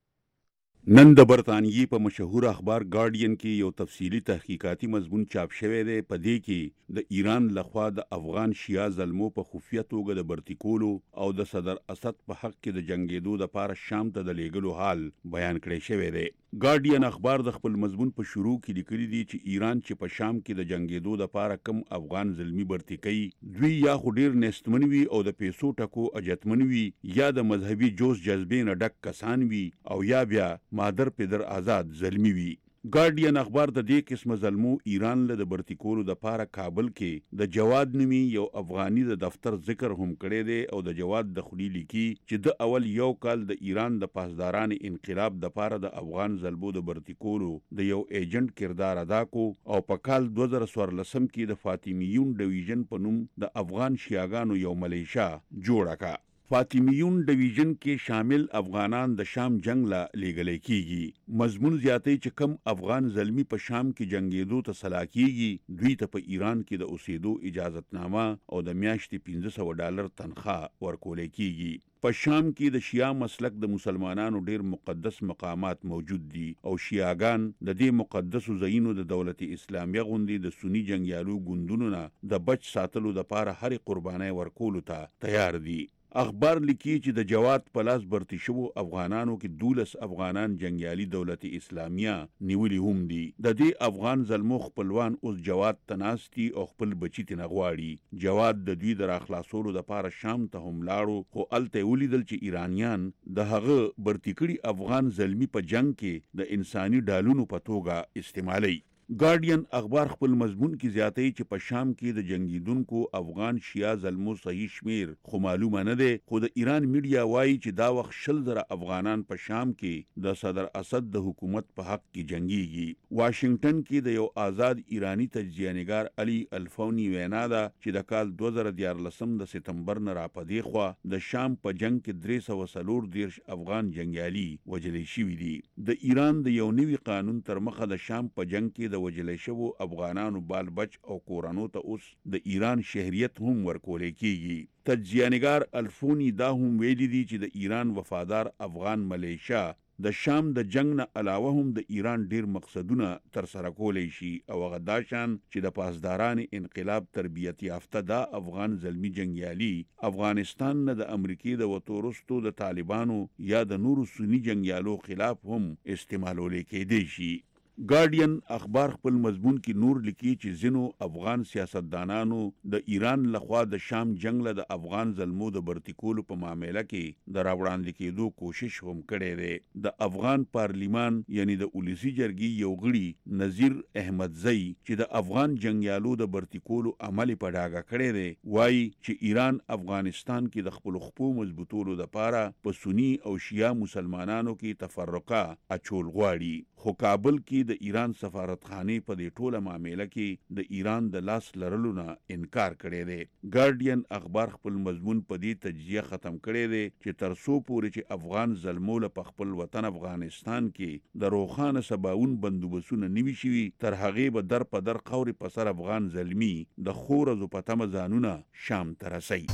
نن د برطانیې په مشهور اخبار ګارډین کې یو تفصیلی تحقیقاتی مضمون چاپ شوی دی. په دې کې د ایران لخوا د افغان شیا زلمو په خفیه توګه د برتی کولو او د صدر اسد په حق کې د جنگیدو لپاره شام ته د لیږلو حال بیان کړی شوی دی. ګارډین اخبار د خپل مضمون په شروع کې لیکلي دي چې ایران چې په شام کې د جنگیدو لپاره کم افغان زلمی برتی کوي، دوی یا خو ډیر نستمن وي او د پیسو ټکو اجتمن وي، یا د مذهبي جوش جذبې نه ډک کسان وي، او یا بیا مادر پدر آزاد زلمی وي. ګارډین اخبار د دې قسمه زلمو ایران له د برتی کولو د پاره کابل کې د جواد نومي یو افغاني د دفتر ذکر هم کړی دی او د جواد د خلی لیکي چې د اول یو کال د ایران د پاسداران انقلاب د پاره د افغان زلمو د برتی کولو د یو ایجنټ کردار ادا کو او په کال دوه زره څوارلسم کې د فاطمیون ډیویژن په نوم د افغان شیاګانو یو ملیشا جوړه کا. فاطمیون ډیویژن کې شامل افغانان د شام جنگ لا لیږلی کیږي. مضمون زیاتی چې کم افغان زلمی په شام کې جنگیدو ته سلا کیږي، دوی ته په ایران کې د اوسېدو اجازتنامه او د میاشتې پنځه سوه ډالر تنخواه ورکولی کیږي. په شام کې د شیا مسلک د مسلمانانو ډیر مقدس مقامات موجود دي او شیاګان د دې مقدسو ځایونو د دولت اسلامیه غوندې د سنی جنگیالو ګوندونو نه د بچ ساتلو لپاره هر قربانۍ ورکولو ته تیار دي. اخبار لیکي چې د جواد په لاس برتی شوو افغانانو کې دولس افغانان جنگیالي دولت اسلامیه نیولي هم دي. د دې افغان زلمو خپلوان اوس جواد ته ناست دي او خپل بچي ترې نه غواړي. جواد د دوی د راخلاصولو دپاره شام ته هم لاړو، خو هلته یې ولیدل چې ایرانیان د هغه برتی کړي افغان زلمي په جنگ کې د انساني ډالونو په توګه استعمالوي. ګارډین اخبار خپل مضمون کې زیاتوي چې په شام کې د جنگیدونکو افغان شیا زلمو صحیح شمیر خو معلومه نه دی، خو د ایران میډیا وایي چې دا وخت شل زره افغانان په شام کې د صدر اسد د حکومت په حق کې جنگیږي. واشنگټن کې د یو آزاد ایرانی تجزیه نگار علي الفونی وینا ده چې د کال دوه زره دیارلسم د سپتمبر نه راپدې خوا د شام په جنگ کې درې سوه څلور دېرش افغان جنګیالي وژلی شوي دي. د ایران د یو نوي قانون تر مخه د شام په جنگ کې د وجلی شوو افغانانو بال بچ او کورانو ته اوس د ایران شهریت هم ورکولی کیږي. تجزیه نگار الفونی دا هم ویلی دي چې د ایران وفادار افغان ملیشا د شام د جنگ نه علاوه هم د ایران ډیر مقصدونه تر سره کولی شي او هغه دا شان چې د پاسداران انقلاب تربیت یافته دا افغان زلمی جنگیالي افغانستان نه د امریکې د وتو وروستو د طالبانو یا د نورو سنی جنگیالو خلاف هم استعمالولی کیدی شي. ګارډین اخبار خپل مضمون کې نور لیکي چې ځینو افغان سیاستدانانو د ایران لخوا د شام جنگ له د افغان زلمو د برتی کولو په معامله کې د راوړاندې کېدو کوشش هم کړی دی. د افغان پارلیمان یعنی د ولسي جرګې یو غړي نذیر احمدزی چې د افغان جنگیالو د برتی کولو عمل په ډاګه کړی دی، وایي چې ایران افغانستان کې د خپل خپو مضبوطولو لپاره په سنی او شیا مسلمانانو کې تفرقه اچول غواړي. خو کابل کې د ایران سفارتخانه په دې ټوله معاملې کې د ایران د لاس لرلو نه انکار کړی دی. ګارډین اخبار خپل مضمون په دې تجزیه ختم کړی دی چې تر څو پورې چې افغان زلمو له خپل وطن افغانستان کې د روښانه سباوون بندوبستونه نوي شوي، تر هغې به در په در خاورې په سر افغان زلمي د ښو ورځو په تمه ځانونه شام ته رسوي.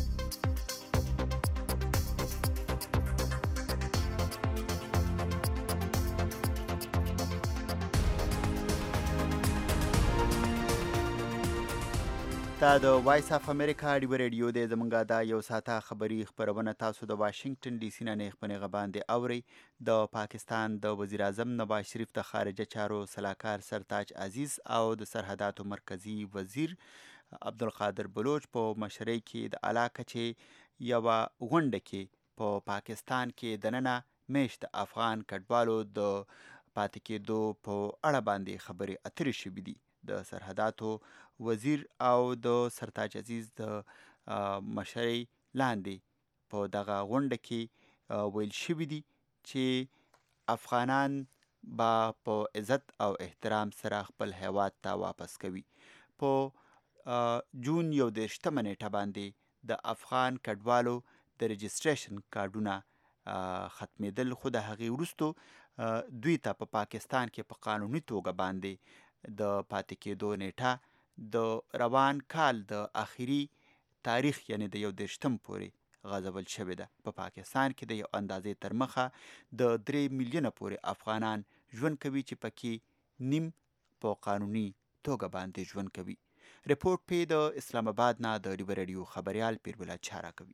دا د وایس اف امریکا ډیو ریډیو دی. زمونږ دا یو ساعته خبري خپرونه تاسو د واشنگټن ډي سي نه نیغ په نیغه باندې اورئ. د پاکستان د وزیر اعظم نواز شریف د خارجه چارو سلاکار سرتاج عزیز او د سرحداتو مرکزی وزیر عبدالقادر بلوچ په مشرۍ کې د اعلی کچې یوه غونډه کې په پاکستان کې دننه میشت افغان کډوالو د پاتې کېدو په اړه باندې خبرې اترې شوي دي. د سرحداتو وزیر او د سرتاج عزیز د مشرۍ لاندې په دغه غونډه کې ویل شوي دي چې افغانان به په عزت او احترام سره خپل هیواد ته واپس کوي. په جون یو دېرشتمه نیټه باندې د افغان کډوالو د رجسټریشن کارډونه ختمېدل، خو د هغې وروستو دوی ته په پاکستان کې په قانوني توګه باندې د پاتې کېدو نیټه د روان کال د آخري تاریخ یعنی د یو دېرشتم پورې غځول شوې ده. په پاکستان کې د یو اندازې تر مخه د درې میلیونه پورې افغانان ژوند کوي چې پکې نیم په قانوني توګه باندې ژوند کوي. رپورټ پې د اسلام آباد نه د ریو رادیو خبریال پیربلا چارا کوي.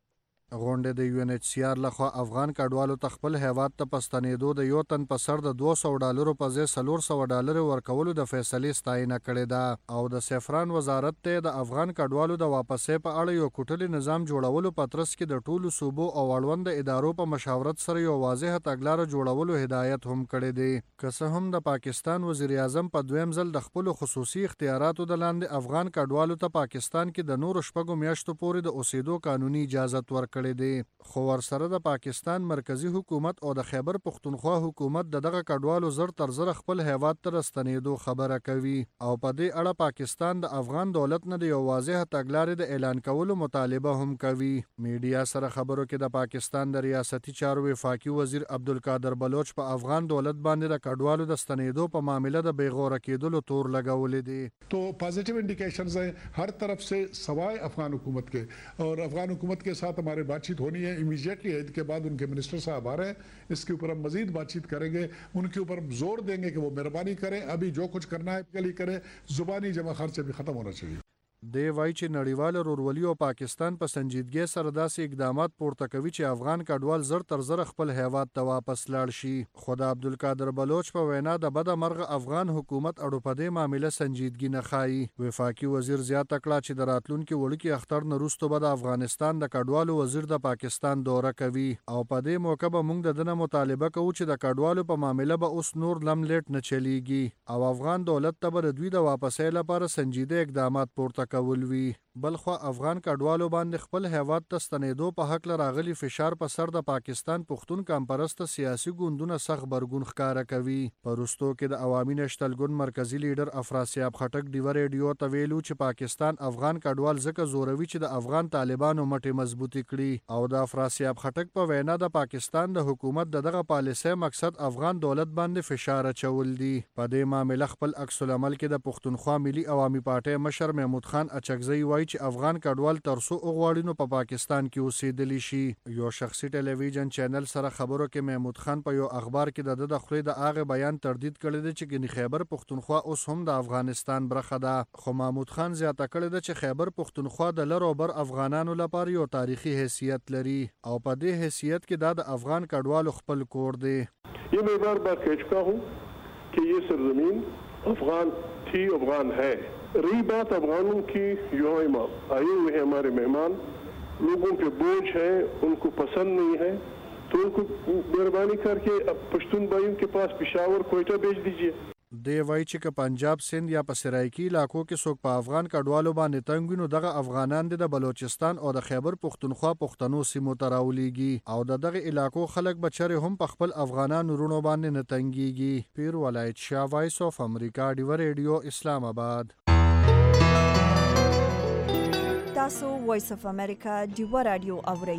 غونډه د یو ان ایچ سی آر لخوا افغان کډوالو ته خپل هیواد ته پستنېدو د یو تن په سر د دوه سوه ډالرو په ځای څلور سوه ډالرو ورکولو د فیصلې ستاینه کړې ده او د سیفران وزارت ته د افغان کډوالو د واپسې په اړه یو کوټلي نظام جوړولو په ترڅ کې د ټولو صوبو او اړوند ادارو په مشاورت سره یو واضح تګلاره جوړولو هدایت هم کړی دی. که څه هم د پاکستان وزیر اعظم په دویم ځل د خپل خصوصي اختیاراتو د لاندې افغان کډوالو ته پاکستان کې د نورو شپږو میاشتو پورې د اوسېدو قانوني اجازه ورکړې دی، خو ورسره د پاکستان مرکزی حکومت او د خیبر پختونخوا حکومت د دغه کډوالو زر تر زر خپل هیواد ته راستنېدو خبره کوي او په دې اړه پاکستان د افغان دولت نه د یو واضح تګلارې د اعلان کولو مطالبه هم کوي. میډیا سره خبرو کې د پاکستان د ریاستي چارو وفاقي وزیر عبدالقادر بلوچ په افغان دولت باندې د کډوالو د ستنېدو په معاملې د بیغوره کېدلو تور لګولې دي. تو پازیٹیو انڈیکیشنز ہیں ہر طرف سے سوائے افغان حکومت کے، اور افغان حکومت کے ساتھ ہمارے بات چیت ہونی ہے. امیجیٹلی عید کے بعد ان کے منسٹر صاحب آ رہے ہیں، اس کے اوپر ہم مزید بات چیت کریں گے، ان کے اوپر زور دیں گے کہ وہ مہربانی کریں، ابھی جو کچھ کرنا ہے کے لیے کریں، زبانی جمع خرچ بھی ختم ہونا چاہیے. دی وایي چې نړیوال ورورولي او پاکستان په سنجیدګۍ سره داسې اقدامات پورته کوي چې افغان کډوال زر تر زر خپل هیواد ته واپس لاړ شي. خو د عبدالقادر بلوچ په وینا د بده مرغه افغان حکومت اړو په دې معامله سنجیدګي نه ښایي. وفاقي وزیر زیاته کړه چې د راتلونکي وړوکي اختر نه وروسته به د افغانستان د کډوالو وزیر د پاکستان دوره کوي او په دې موقع به موږ د ده نه مطالبه کوو چې د کډوالو په معامله به اوس نور لم لیټ نه چلیږي او افغان دولت ته به د دوی د واپسۍ لپاره سنجیده اقدامات پورته کول وي. بلخوا افغان کډوالو باندې خپل هیواد ته ستنېدو په هکله راغلي فشار په سر د پاکستان پښتون کمپرسته سیاسي ګوندونه سخت غبرګون ښکاره کوي. په وروستو کې د عوامي نشتل ګوند مرکزي لیډر افراسیاب خټک ډیوه ریډیو ته ویلو چې پاکستان افغان کډوال ځکه زوروي چې د افغان طالبانو مټې مضبوطې کړي او د افراسیاب خټک په وینا د پاکستان د حکومت د دغه پالیسۍ مقصد افغان دولت باندې فشار اچول دي. په دې معامله خپل عکس العمل کې د پښتونخوا ملي عوامي پارټۍ مشر محمود خان اچکزی وایي چې افغان کډوال تر څو وغواړي نو په پا پاکستان کې اوسېدلی شي. یو شخصي ټلویزیون چینل سره خبرو کې محمود خان په یو اخبار کې د ده د خولې د هغې بیان تردید کړی دی چې ګنې خیبر پښتونخوا اوس هم د افغانستان برخه ده. خو محمود خان زیاته کړې ده چې خیبر پښتونخوا د لر او بر افغانانو لپاره یو تاریخي حیثیت لري او په دې حیثیت کې دا د افغان کډوالو خپل کور دی. یہ میں بار بار کہہ چکا ہوں کہ یہ سرزمین افغان تھی، افغان ہے. رہی بات افغانوں کی، یہاں آئے ہوئے ہیں ہمارے مہمان، لوگوں کے بوجھ ہیں، ان کو پسند نہیں ہے، تو ان کو مہربانی کر کے پشتون بھائیوں کے پاس پشاور کوئٹہ بھیج دیجیے. دی وایي چې که پنجاب سند یا په سرایکي علاقو کې څوک په افغان کډوالو باندې تنګ وي نو دغه افغانان د بلوچستان او د خیبر پښتونخوا پښتنو سیمو ته راولیږي او د دغه علاقو خلک به چرې هم په خپل افغانانو وروڼو باندې نه تنګیږي. پیر ولایت شاه، وایس آف امریکا، ډیوه ریډیو، اسلام آباد. تاسو وایس آف امریکا ډیوه رادیو اورئ.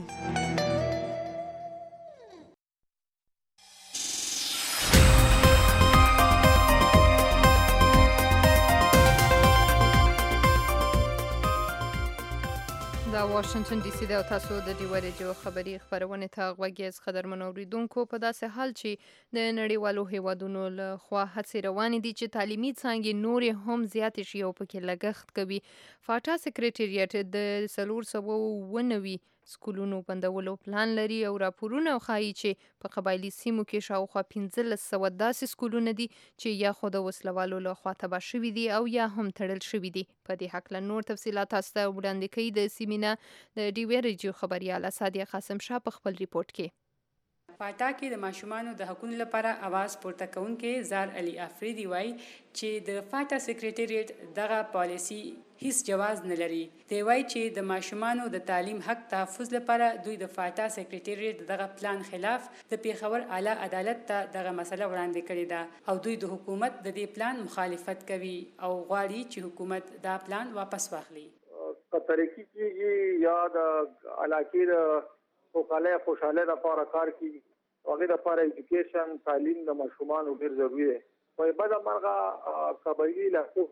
دا واشنگټن ډي سي ده او تاسو د ډیوه رادیو خبري خبرونه ته غوږ یاست. قدرمنو اوریدونکو، په داسې حال چې د نړیوالو هیوادونو له خوا هڅې روانې دي چې تعلیمي څانګې نورې هم زیاتې شي او پکې لګښت کوي، فاټا سکریټریټ د څلور سوه اووه نوي سکولونو بندولو پلان لري او راپورونه ښایي چې په قبایلي سیمو کې شاوخوا پنځلس سوه داسې سکولونه دي چې یا خو د وسلوالو له خوا تباه شوي دي او یا هم تړل شوي دي. په دې هکله نور تفصیلات تاسو ته وړاندې کوي د سیمې نه د ډیوه رادیو خبریال سادیه قاسم شاه په خپل ریپورت کې. پاټا کې د ماشومانو د حقوقو لپاره आवाज پورته کوونکې زار علي افریدي وایي چې د فاټا سکریټریټ دغه پالیسی هیڅ جواز نه لري. دی وایي چې د ماشومانو د تعلیم حق تحفظ لپاره دوی د فاټا سکریټریټ دغه پلان خلاف د پیښور اعلی عدالت ته دغه مسله وړاندې کړې ده او دوی د حکومت د دې پلان مخالفت کوي او غواړي چې حکومت دا پلان واپس واخلي. ترقی کیږي یا د علاقې د خوشاله خوشاله لپاره کار کیږي، هغه د لپاره ایجوکیشن تعلیم د ماشومان ډیر ضروری دی. په بل مرغه قبایلی علاقو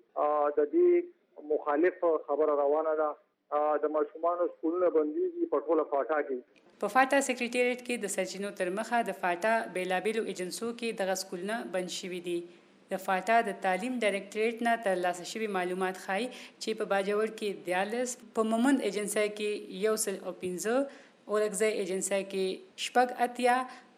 کې د دې مخالف خبره روانه ده د ماشومان سکولونه بنديږي په ټوله فاټا کې. په فاټا سیکریټریټ کې د سرچینو تر مخه د فاټا بیلابیلو ایجنسو کې دغه سکولونه بند شوي دي. د فاټا د تعلیم ډایرکټریټ نه ترلاسه شوي معلومات ښایي چې په باجوړ کې دیارلس، په مومند ایجنسۍ کې یو سل او پنځه، اورکزۍ ایجنسۍ کې شپږ اتیا،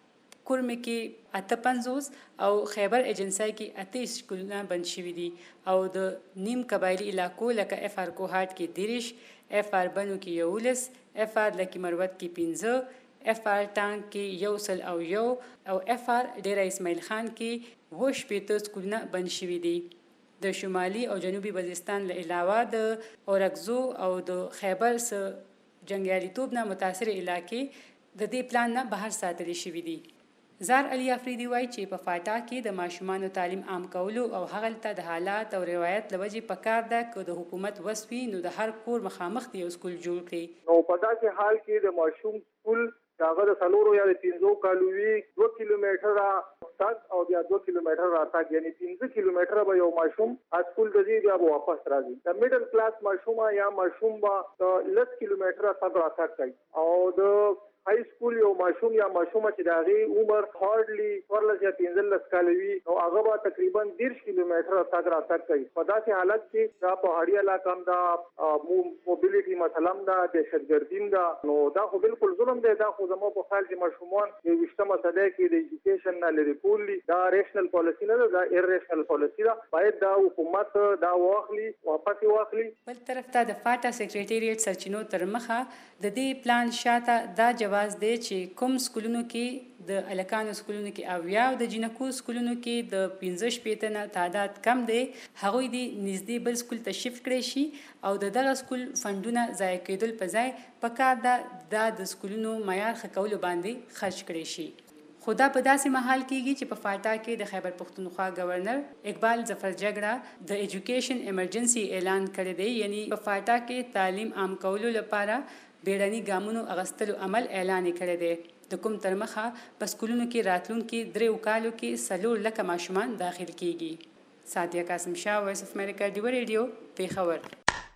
کورمې کې اته پنځوس او خیبر ایجنسۍ کې اته سکولونه بند شوي دي او د نیم قبایلي علاقو لکه اف آر کوهاټ کې دیرش، اف آر بنو کې یولس، اف آر لکی مروت کې پنځه، اف آر ټانک کې یو سل او یو او اف آر ډیره اسماعیل خان کې اووه شپېته سکولونه بند شوي دي. د شمالي او جنوبي وزیرستان له علاوه د اورکزو او د خیبر څخه جنګیالیتوب نه متاثر علاقې د دې پلان نه بهر ساتل شوي دي. زار علي افریدي وایي چې په فاټا کې د ماشومانو تعلیم عام کولو او هغه ته د حالات او روایت لوجې پکار ده که د حکومت وسوي نو د هر کور مخامخ دی یو سکول جوړ کړي. نو په داسې حال کې د ماشوم سکول داغه د څلورو یا د پنځو کالو وي دوه کیلومتره تګ او بیا دوه کیلومتره راتګ، یعنی پنځه کیلومتره به یو ماشوم سکول ته ځي بیا به واپس راځي. د میډل کلاس ماشوم یا ماشوم به لس کیلومتره تګ راتګ کوي او د های سکول یو ماشوم یا ماشومه چې د هغې عمر هارډلی څوارلس یا پنځلس کاله وي نو هغه به تقریبا دېرش کیلومتره تګ راتګ کوي. په داسې حالت کې دا پهاړي علاقه هم ده، موبیلیټي مثلا هم ده، دهشتګردي هم ده، نو دا خو بالکل ظلم دی. دا خو زما په خیال چې ماشومان د یوویشتمه صدۍ کې د ایجوکیشن نه لرې کول دي. دا ریشنل پالیسي نه ده، دا ایرریشنل پالیسي ده. باید دا حکومت دا واخلي، واپس واخلي. بل طرف ته د فاټا سیکریټریټ سرچینو تر مخه د دې پلان شاته دا جواز دی چې کوم سکولونو کې د الکانو سکولونو کې اویا او د جنکو سکولونو کې د پنځه شپېته نه تعداد کم دی، هغوی دې نږدې بل سکول ته شفت کړی شي او د دغه سکول فنډونه ضایع کېدل په ځای پکار ده دا د سکولونو معیار ښه کولو باندې خرچ کړی شي. خو دا په داسې مهال کېږي چې په فاټا کې د خیبر پښتونخوا گورنر اقبال ظفر جګړه د ایجوکیشن ایمرجنسي اعلان کړی دی، یعنی په فاټا کې تعلیم عام کولو لپاره بیړني ګامونو اغستلو عمل اعلان کړی دی. د کوم تر مخه په سکولونو کې راتلونکي دریو کالو کې څلور لکه ماشومان داخل کیږي. سادیه قاسم شاه، وایس اف امریکا، ډیوه ریډیو، پیښور.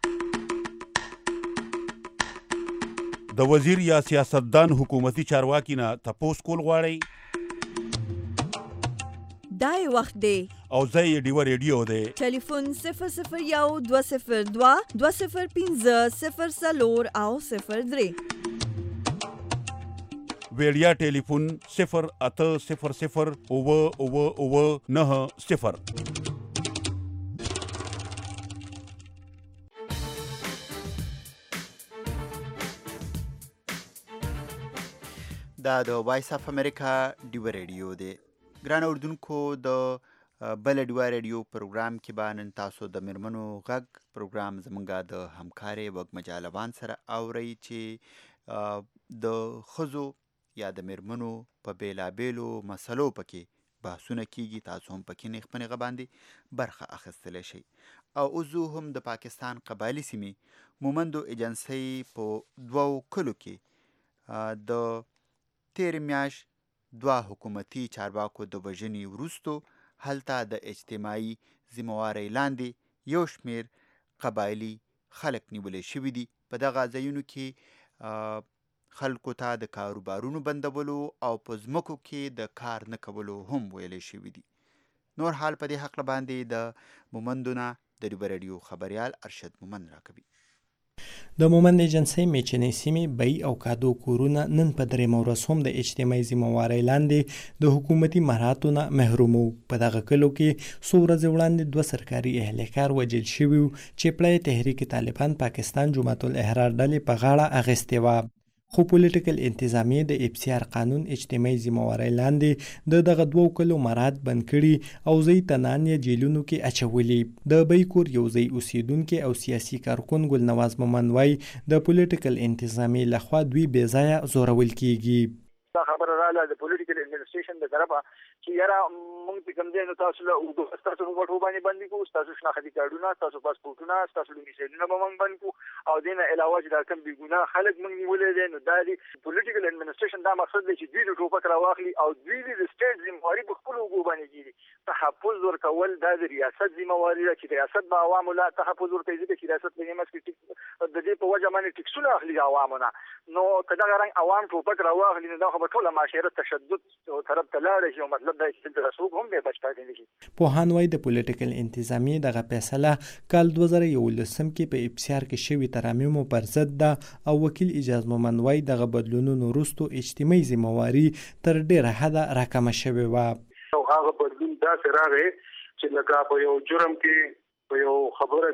د وزیر یا سیاستدان حکومتي چارواکي نه تپوس کول غواړئ؟ دای وخت دی او زه یې ډیوه ریډیو دی. ټلیفون صفر صفر یو دوه صفر دوه دوه صفر پنځه صفر څلور او صفر درې. ویډیا ټلیفون صفر اته صفر صفر اووه اووه اووه نهه صفر. دا د وایس اف امریکا ډیوه ریډیو دی. ګران اوردونکو، د بل ډیوه ریډیو پروګرام کې به نن تاسو د میرمنو غږ پروګرام زمونږ د همکارې وږمه جالبان سره اورئ چې د ښځو یا د میرمنو په بیلابیلو مسلو پکې بحثونه کیږي. تاسو هم پکې نیغ باندې برخه اخیستلی شئ. او اوس زه هم د پاکستان قبایلي سیمې مومندو ایجنسۍ په دوو کلو کې د تېرې میاشت دوه حکومتي چارواکو د وژنې وروستو هلته د اجتماعي ذمهوارۍ لاندې یو شمېر قبایلي خلک نیولی شوي دي. په دغه ځایونو کې خلکو ته د کاروبارونو بندولو او په ځمکو کې د کار نه کولو هم ویلی شوي دي. نور حال په دې هکله باندې د مومندو نه د ډیوه ریډیو خبریال ارشد مومند راکوي. د مومند ایجنسۍ میچنې سیمې بی او کادو کورونه نن په درېیمه ورځ هم د اجتماعي ذمهوارۍ لاندې د حکومتي مراحتو نه محروم وو. په دغه کلو کې څو ورځې وړاندې دوه سرکاري اهلکار وژل شوي وو چې پړه تحریک طالبان پاکستان جماعت الاحرار ډلې په غاړه اخیستې وه. خو پولیټیکل انتظامیې د اف سی آر قانون اجتماعي ذمهوارۍ لاندې د دغه دوو کلو مراحت بند کړي او ځای تنان یې جیلونو کې اچولي. د بی کور یو ځای اوسیدونکي او سیاسي کارکون ګلنواز مومند وایي د پولیټیکل انتظامیې لخوا دوی بې ځایه زورول کیږي. دا خبره رااله د پولیټیکل ایڈمنسټریشن د طرفه چې چې یاره موږ چې کوم دی نو تاسو له تاسو موږ ټول باندې باندې کوو، تاسو شناختی کارډونه، تاسو پاسپورتونه، تاسو لومړیتونه به موږ باندې کوو، او دینه علاوه چې دا کوم بې ګناه خلک موږ نیولې دي، نو دا دی پولیټیکل اډمنسټریشن دا مقصد دی چې دوی د ټوپک راواخلي او دوی د سټیټ ذمہواري په خپلو اوږو باندې کېږي. تحفظ ورکول دا د ریاست ذمہواري ده چې ریاست به عوامو له تحفظ ورکوي، ځکه چې ریاست په نیمه کې د دې په وجه باندې ټکسونه اخلي عوامو نه. نو که دغه رنګ عوام ټوپک راواخلي نو دا خو به ټوله معاشره تشدد طرف ته لاړه شي، او مطلب دا چې دلته څوک هم بې بچ پاتې نه شي. پوهان وایي د پولیټیکل انتظامیې دغه فیصله کال دوه زره یولسم کې په ابسیار کې شوي ترامیم پر ضد ده، او وکیل اجاز مومند وایي دغه بدلونونو وروستو اجتماعي ذمہواري تر ډېره حده راکمه شوې وه. او هغه بدلون داسې راغی چې لکه په یو جرم کې په یو خبره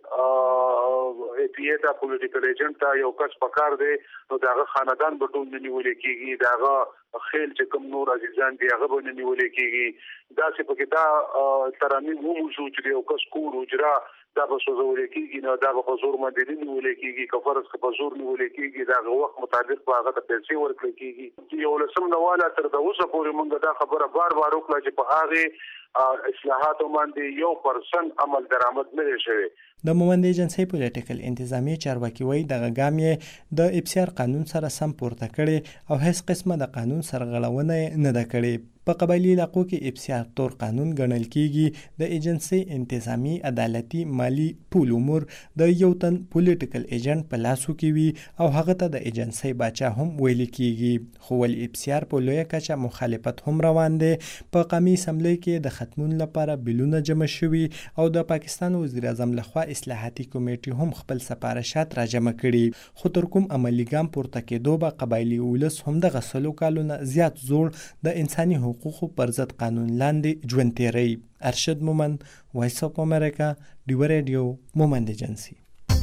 کې ای پی ای ته پولیټیکل ایجنټ ته یو کس پکار دی، نو دغه خاندان به ټول نه نیولې کېږي، دغه خیل چې کوم نور عزیزان دي هغه به نه نیولې کېږي. داسې پکې دا ترامیم وموشو چې یو کس کور اجرا دا به سوځولې کېږي، نو دا به په زور باندې نه نیولې کېږي، که فرض که په زور نیولې کېږي د هغه وخت مطابق به هغه ته پیسې ورکړل کېږي. یولسم نه واله تر د اوسه پورې موږ دا خبره بار بار وکړه چې په هغې اصلاحاتو باندې یو پرسنټ عمل درآمد نه دی شوی. د مومند ایجنسۍ پولیټیکل انتظامیې چارواکي وایي دغه ګام یې د ابسیار قانون سره سم پورته کړی او هیڅ قسمه د قانون سرغړونه یې نه ده کړې. په قبایلي علاقو کې ابسیار تور قانون ګڼل کېږي. د ایجنسۍ انتظامي، عدالتي، مالی، ټول امور د یو تن پولیټیکل ایجنټ په لاسو کې وي او هغه ته د ایجنسۍ باچا هم ویل کېږي. خو ول ابسیار په لویه کچه مخالفت هم روان دی. په قومي اسمبلی کې د ختمون لپاره بیلونه جمع شوي او د پاکستان وزیر اعظم لخوا اصلاحاتي کمیټې هم خپل سپارښات راجمع کړي. خو تر کوم عملي ګام پورته کېدو به قبایلي ولس همدغه سلو کالونه زیات زوړ د انساني حقوقو پر ضد قانون لاندې ژوند تیروي. ارشد مومند، وایس اف امریکا، ډیوه ریډیو، مومند ایجنسي.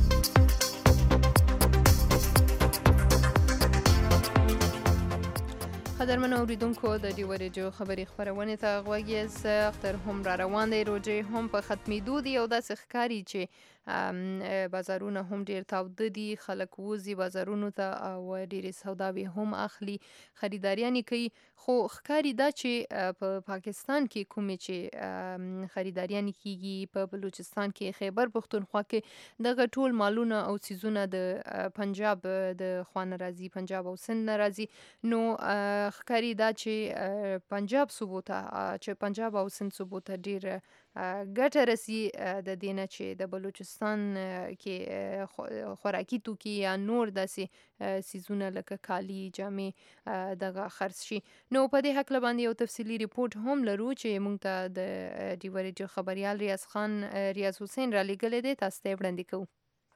قدرمن اوریدونکو د ډیوه ریډیو خبري خپرونې ته غوږ یاست. اختر هم را روان دی، روژې هم په ختمېدو دي او داسې ښکاري چې بازارونه هم ډیر تاوده دي، خلک وځي بازارونو ته او ډیرې سوداوې هم اخلي، خریداریانې کوي. خو ښکاري دا چې په پاکستان کې کومې چې خریداریانې کیږي، په بلوچستان کې، خیبر پښتونخوا کې دغه ټول مالونه او څیزونه د پنجاب د خوا نه راځي، پنجاب او سند نه راځي. نو ښکاري دا چې پنجاب صوبو ته چې پنجاب او سند صوبو ته ډیر ګټه رسي د دې نه چې د بلوچستان کې خوراکي توکي یا نور داسې څیزونه لکه کالي، جامې دغه خرڅ شي. نو په دې هکله باندې یو تفصیلي ریپورت هم لرو چې موږ ته د ډیوه ریډیو خبریال ریاض خان ریاض حسین را لیږلی دی، تاسو ته یې وړاندې کوو.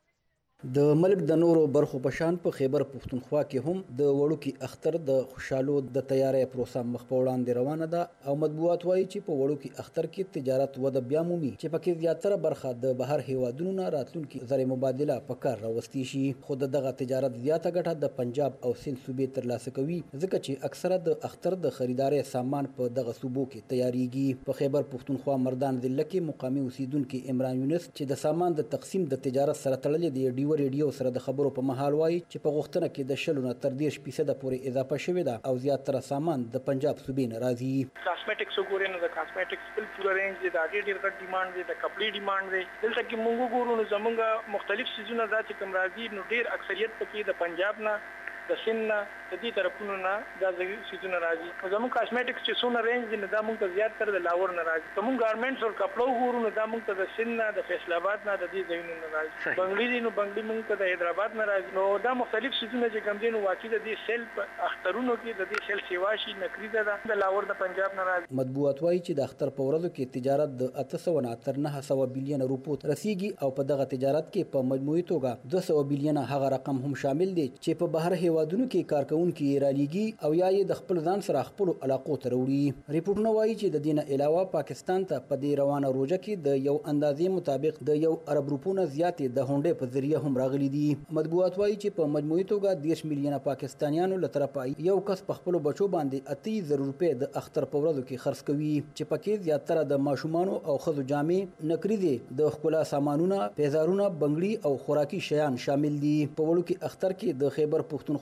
د ملک د نورو برخو په شان په خیبر پښتونخوا کې هم د وړوکي اختر د خوشحالو د تیاری پروسه مخ په وړاندې روانه ده او مطبوعات وایي چې په وړوکي اختر کې تجارت وده بیا مومي چې پکې زیاتره برخه د بهر هیوادونو نه راتلونکي زر مبادله په کار راوستي شي. خو دغه تجارت زیاته ګټه د پنجاب او سند صوبې ترلاسه کوي ځکه چې اکثره د اختر د خریداري سامان په دغه صوبو کې تیاریږي. په خیبر پښتونخوا مردان ضلع کې مقامي اوسیدونکو عمران یونس چې د سامان د تقسیم د تجارت سره تړلې دی ډیو ریډیو سره د خبرو په مهال وایي چې په غوښتنه کې د شلو نه تر دېرش فیصده پورې اضافه شوې ده او زیاتره سامان د پنجاب صوبې نه راځي. کاسمیټکس وګورئ نو د کاسمیټکس بل پوره رینج دی، د هغې ډېر غټ ډیمانډ دی، د کپړې ډیمانډ دی. دلته کې موږ وګورو نو زموږ مختلف څیزونه دا چې کوم راځي نو ډېر اکثریت پکې د پنجاب نه، د سند نه، د دې طرفونو نه دا څیزونه راځي. نو زموږ کاسمیټکس چې څونه رینج دی نو دا موږ ته زیات تر د لاهور نه راځي. که موږ ګارمنټس او کپړه وګورو نو دا موږ ته د سند نه، د فیصل آباد نه، د دې ځایونو نه راځي. بنګړي دي نو بنګړي موږ ته د حیدرآباد نه راځي. نو دا مختلف څیزونه چې کوم دي نو واقعي د دې سیل په اخترونو کې د دې سیل سیوا شي نکریزه ده د لاهور د پنجاب نه راځي. مطبوعات وایي چې د اختر په ورځو کې تجارت د اته سوه نه تر نهه سوه بیلیونه روپو رسیږي او په دغه تجارت کې په مجموعي توګه دوه سوه بیلیونه هغه رقم هم شامل دی چې په بهر هیوادونو کې کارکونکي یې رالیږي او یا یې د خپل ځان سره خپلو علاقو ته راوړي. ریپورټونه وایي چې د دې نه علاوه پاکستان ته په دې روانه روژه کې د یو اندازې مطابق د یو ارب روپو نه زیاتې د هونډې په ذریعه هم راغلي دي. مطبوعات وایي چې په مجموعي توګه دېرش میلیونه پاکستانیانو له طرفه یو کس په خپلو بچو باندې اته زره روپۍ د اختر په ورځو کې خرڅ کوي چې پکې زیاتره د ماشومانو او ښځو جامې، نکریزې، د ښکلا سامانونه، پیزارونه، بنګړي او خوراکي شیان شامل دي. په وړوکي اختر کې د خیبر پښتونخوا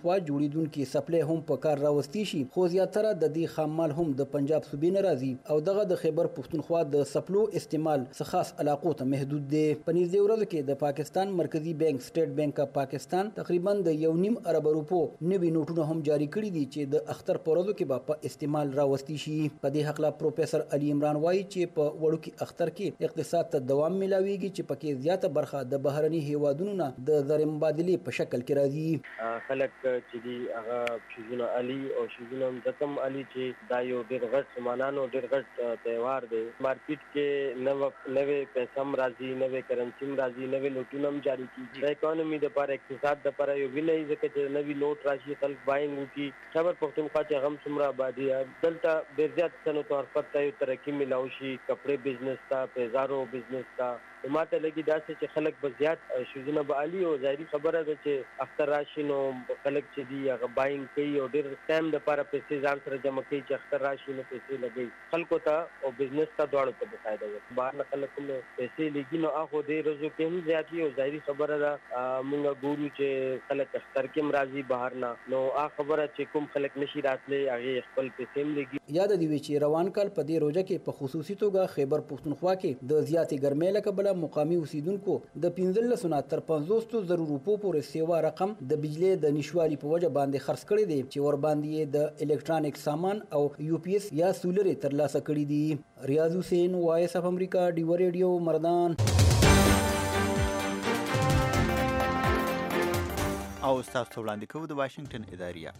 پښتونخوا جوړیدونکو سپلای هم په کار راوستي شي، خو زیاتره د دې خام مال هم د پنجاب صوبې نه راځي او دغه د خیبر پښتونخوا د سپلو استعمال څخه خاص علاقو ته محدود دی. په نږدې ورځو کې د پاکستان مرکزی بانک سټیټ بانک اف پاکستان تقریبا د یو نیم ارب روپو نوي نوټونه هم جاری کړي دي چې د اختر په ورځو کې به په استعمال راوستي شي. په دې حق لا پروفیسور علي عمران وایي چې په وړوکي اختر کې اقتصاد ته دوام ملاويږي چې پکې زیاته برخه د بهرني هیوادونو نه د زر مبادلې په شکل کې راځي. خلک چې دي هغه شیزونه علي او شیزونه دتم علي چې دا یو ډېر غټ سامانانو ډېر غټ تهوار دی. مارکیټ کې نو نوې پیسې هم راځي، نوې کرنسي هم راځي، نوې نوټونه هم جاری کیږي. د اکانومي د پر اقتصاد د پر یو ویلې ځکه چې نوې نوټ راشي خلک باینګ وکړي. خبر پښتونخوا چې هم څومره آبادي دلته ډېر زیات صنعت او حرفت ته یو ترقي ملاوي شي، کپړې بزنس ته، پیزارو بزنس ته. ماته لګي داسې چې خلک به زیات شوزونه به علي او ظاهري خبره ده چې اختر راشي نو خلک چې دی هغه باینګ کوي او ډېر ټایم د لپاره پیسې ځان سره جمع کوي چې اختر راشي نو پیسې لګي خلکو ته او بزنس ته دواړو ته به فایده وي. بهر نه خلک هم پیسې لګي نو هغه دې روزو کې هم زیات وي او ظاهري خبره ده موږ ګورو چې خلک اختر کې هم راځي بهر نه نو هغه خبره چې کوم خلک نشي راتلی هغه خپل پیسې هم لګي. یاد دی چې روان کال په دې روزه کې په خصوصي توګه خیبر پښتونخوا کې د زیاتې ګرمۍ له کبله مقامي اوسیدونکو د پنځلس نه تر پنځوس زره روپو پورې سیوا رقم د بجلی د نشوالي په وجه باندې خرڅ کړي دي چې ور باندې د الکترونیک سامان او یو پی ایس یا سولر ترلاسه کړي دي. ریاض حسین، وایس اف امریکا، ډیو ریډیو، مردان. او تاسو وړاندې کوو د واشنگټن اداریه.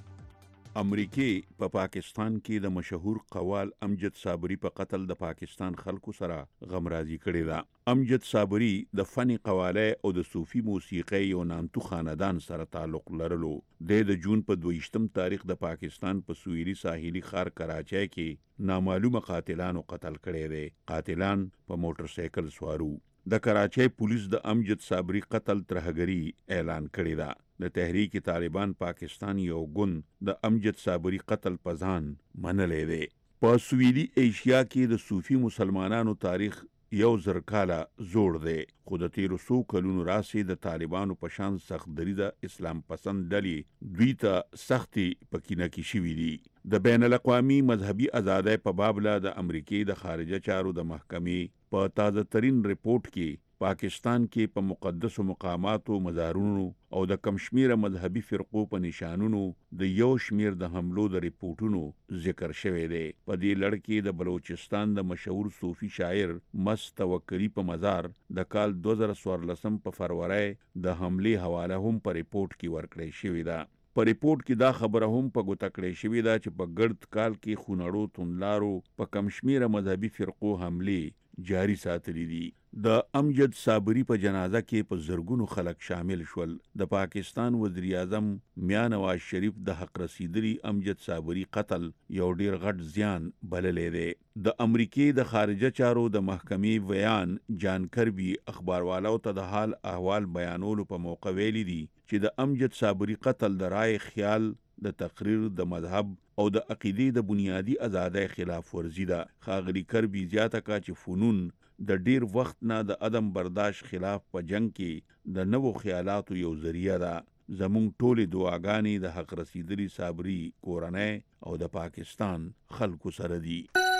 امریکای په پا پاکستان کې د مشهور قوال امجد صابری په قتل د پاکستان خلکو سره غمرازي کړې ده. امجد صابری د فني قواله او د صوفي موسیقي یو نامتو خاندان سره تعلق لرلو. د جون په دویشتم تاریخ د پاکستان په سویلي ساحلي ښار کراچۍ کې نامعلومه قاتلانو قتل کړی دی. قاتلان په موټر سایکل سوارو. د کراچۍ پولیس د امجد صابری قتل ترهګري اعلان کړی ده. د تحریک طالبان پاکستان یو ګوند د امجد صابری قتل په ځان منلی دی. په سویلي ایشیا کې د صوفي مسلمانانو تاریخ یو زر کاله زوړ دی، خو د تیرو څو کلونو راسې د طالبانو په شان سخت دریځه اسلام پسند ډلې دوی ته سختي په کینه کې شوي دي. د بین الاقوامي مذهبي ازادۍ په بابله د امریکې د خارجه چارو د محکمې په تازه ترین رپورټ کې پاکستان کې په مقدسو مقاماتو، مزارونو او د کم شمیره مذهبي فرقو په نشانونو د یو شمیر د حملو د ریپورټونو ذکر شوی دی. په دې لړ کې د بلوچستان د مشهور صوفي شاعر مست توکلی په مزار د کال دو زره څوارلسم په فروری د حملې حواله هم په ریپورټ کې ورکړی شوې ده. په ریپورټ کې دا خبره هم په ګوته کړې شوې ده چې په ګرد کال کې خونړو توندلارو په کم شمیره مذهبي فرقو حملې جاری ساتلی دي. د امجد صابری په جنازه کې په زرګونو خلک شامل شول. د پاکستان وزیر اعظم میاں نواز شریف د حق رسیدلی امجد صابری قتل یو ډیر غټ زیان بللی دی. د امریکې د خارجه چارو د محکمې ویان جان کربي اخباروالو ته د حال احوال بیانولو په موقع ویلي دي چې د امجد صابری قتل د رای خیال، د تقریر، د مذهب او د عقیدې د بنیادی ازادۍ خلاف ورزي ده. ښاغلي کربي زیاته کړه چې فنون د ډیر وخت نه د عدم برداشت خلاف په جنگ کې د نوو خیالاتو یو ذریعہ ده. زمونږ ټولې دعاګانې د حق رسیدلی صابری کورنۍ او د پاکستان خلکو سره دي.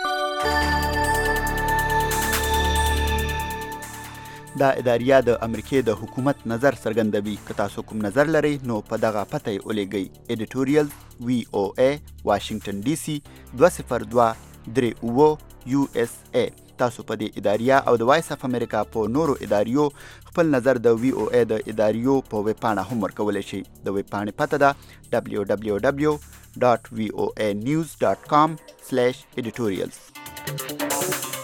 دا اداریه د امریکې د حکومت نظر څرګندوي. که تاسو کوم نظر لرئ نو په دغه پته یې ولیږئ. ایډیټوریل وی او ای واشنگټن ډي سي دوه صفر دوه درې اوه یو اس ای. تاسو په دې اداریه او د وایس اف امریکا په نورو اداریو خپل نظر د وی او ای د اداریو په ویب پاڼه هم ورکولی شئ. د ویب پاڼې پته ده دبلیو دبلیو دبلیو ډاټ وی او ای نیوز ډاټ کام سلیش ایډیټوریلز.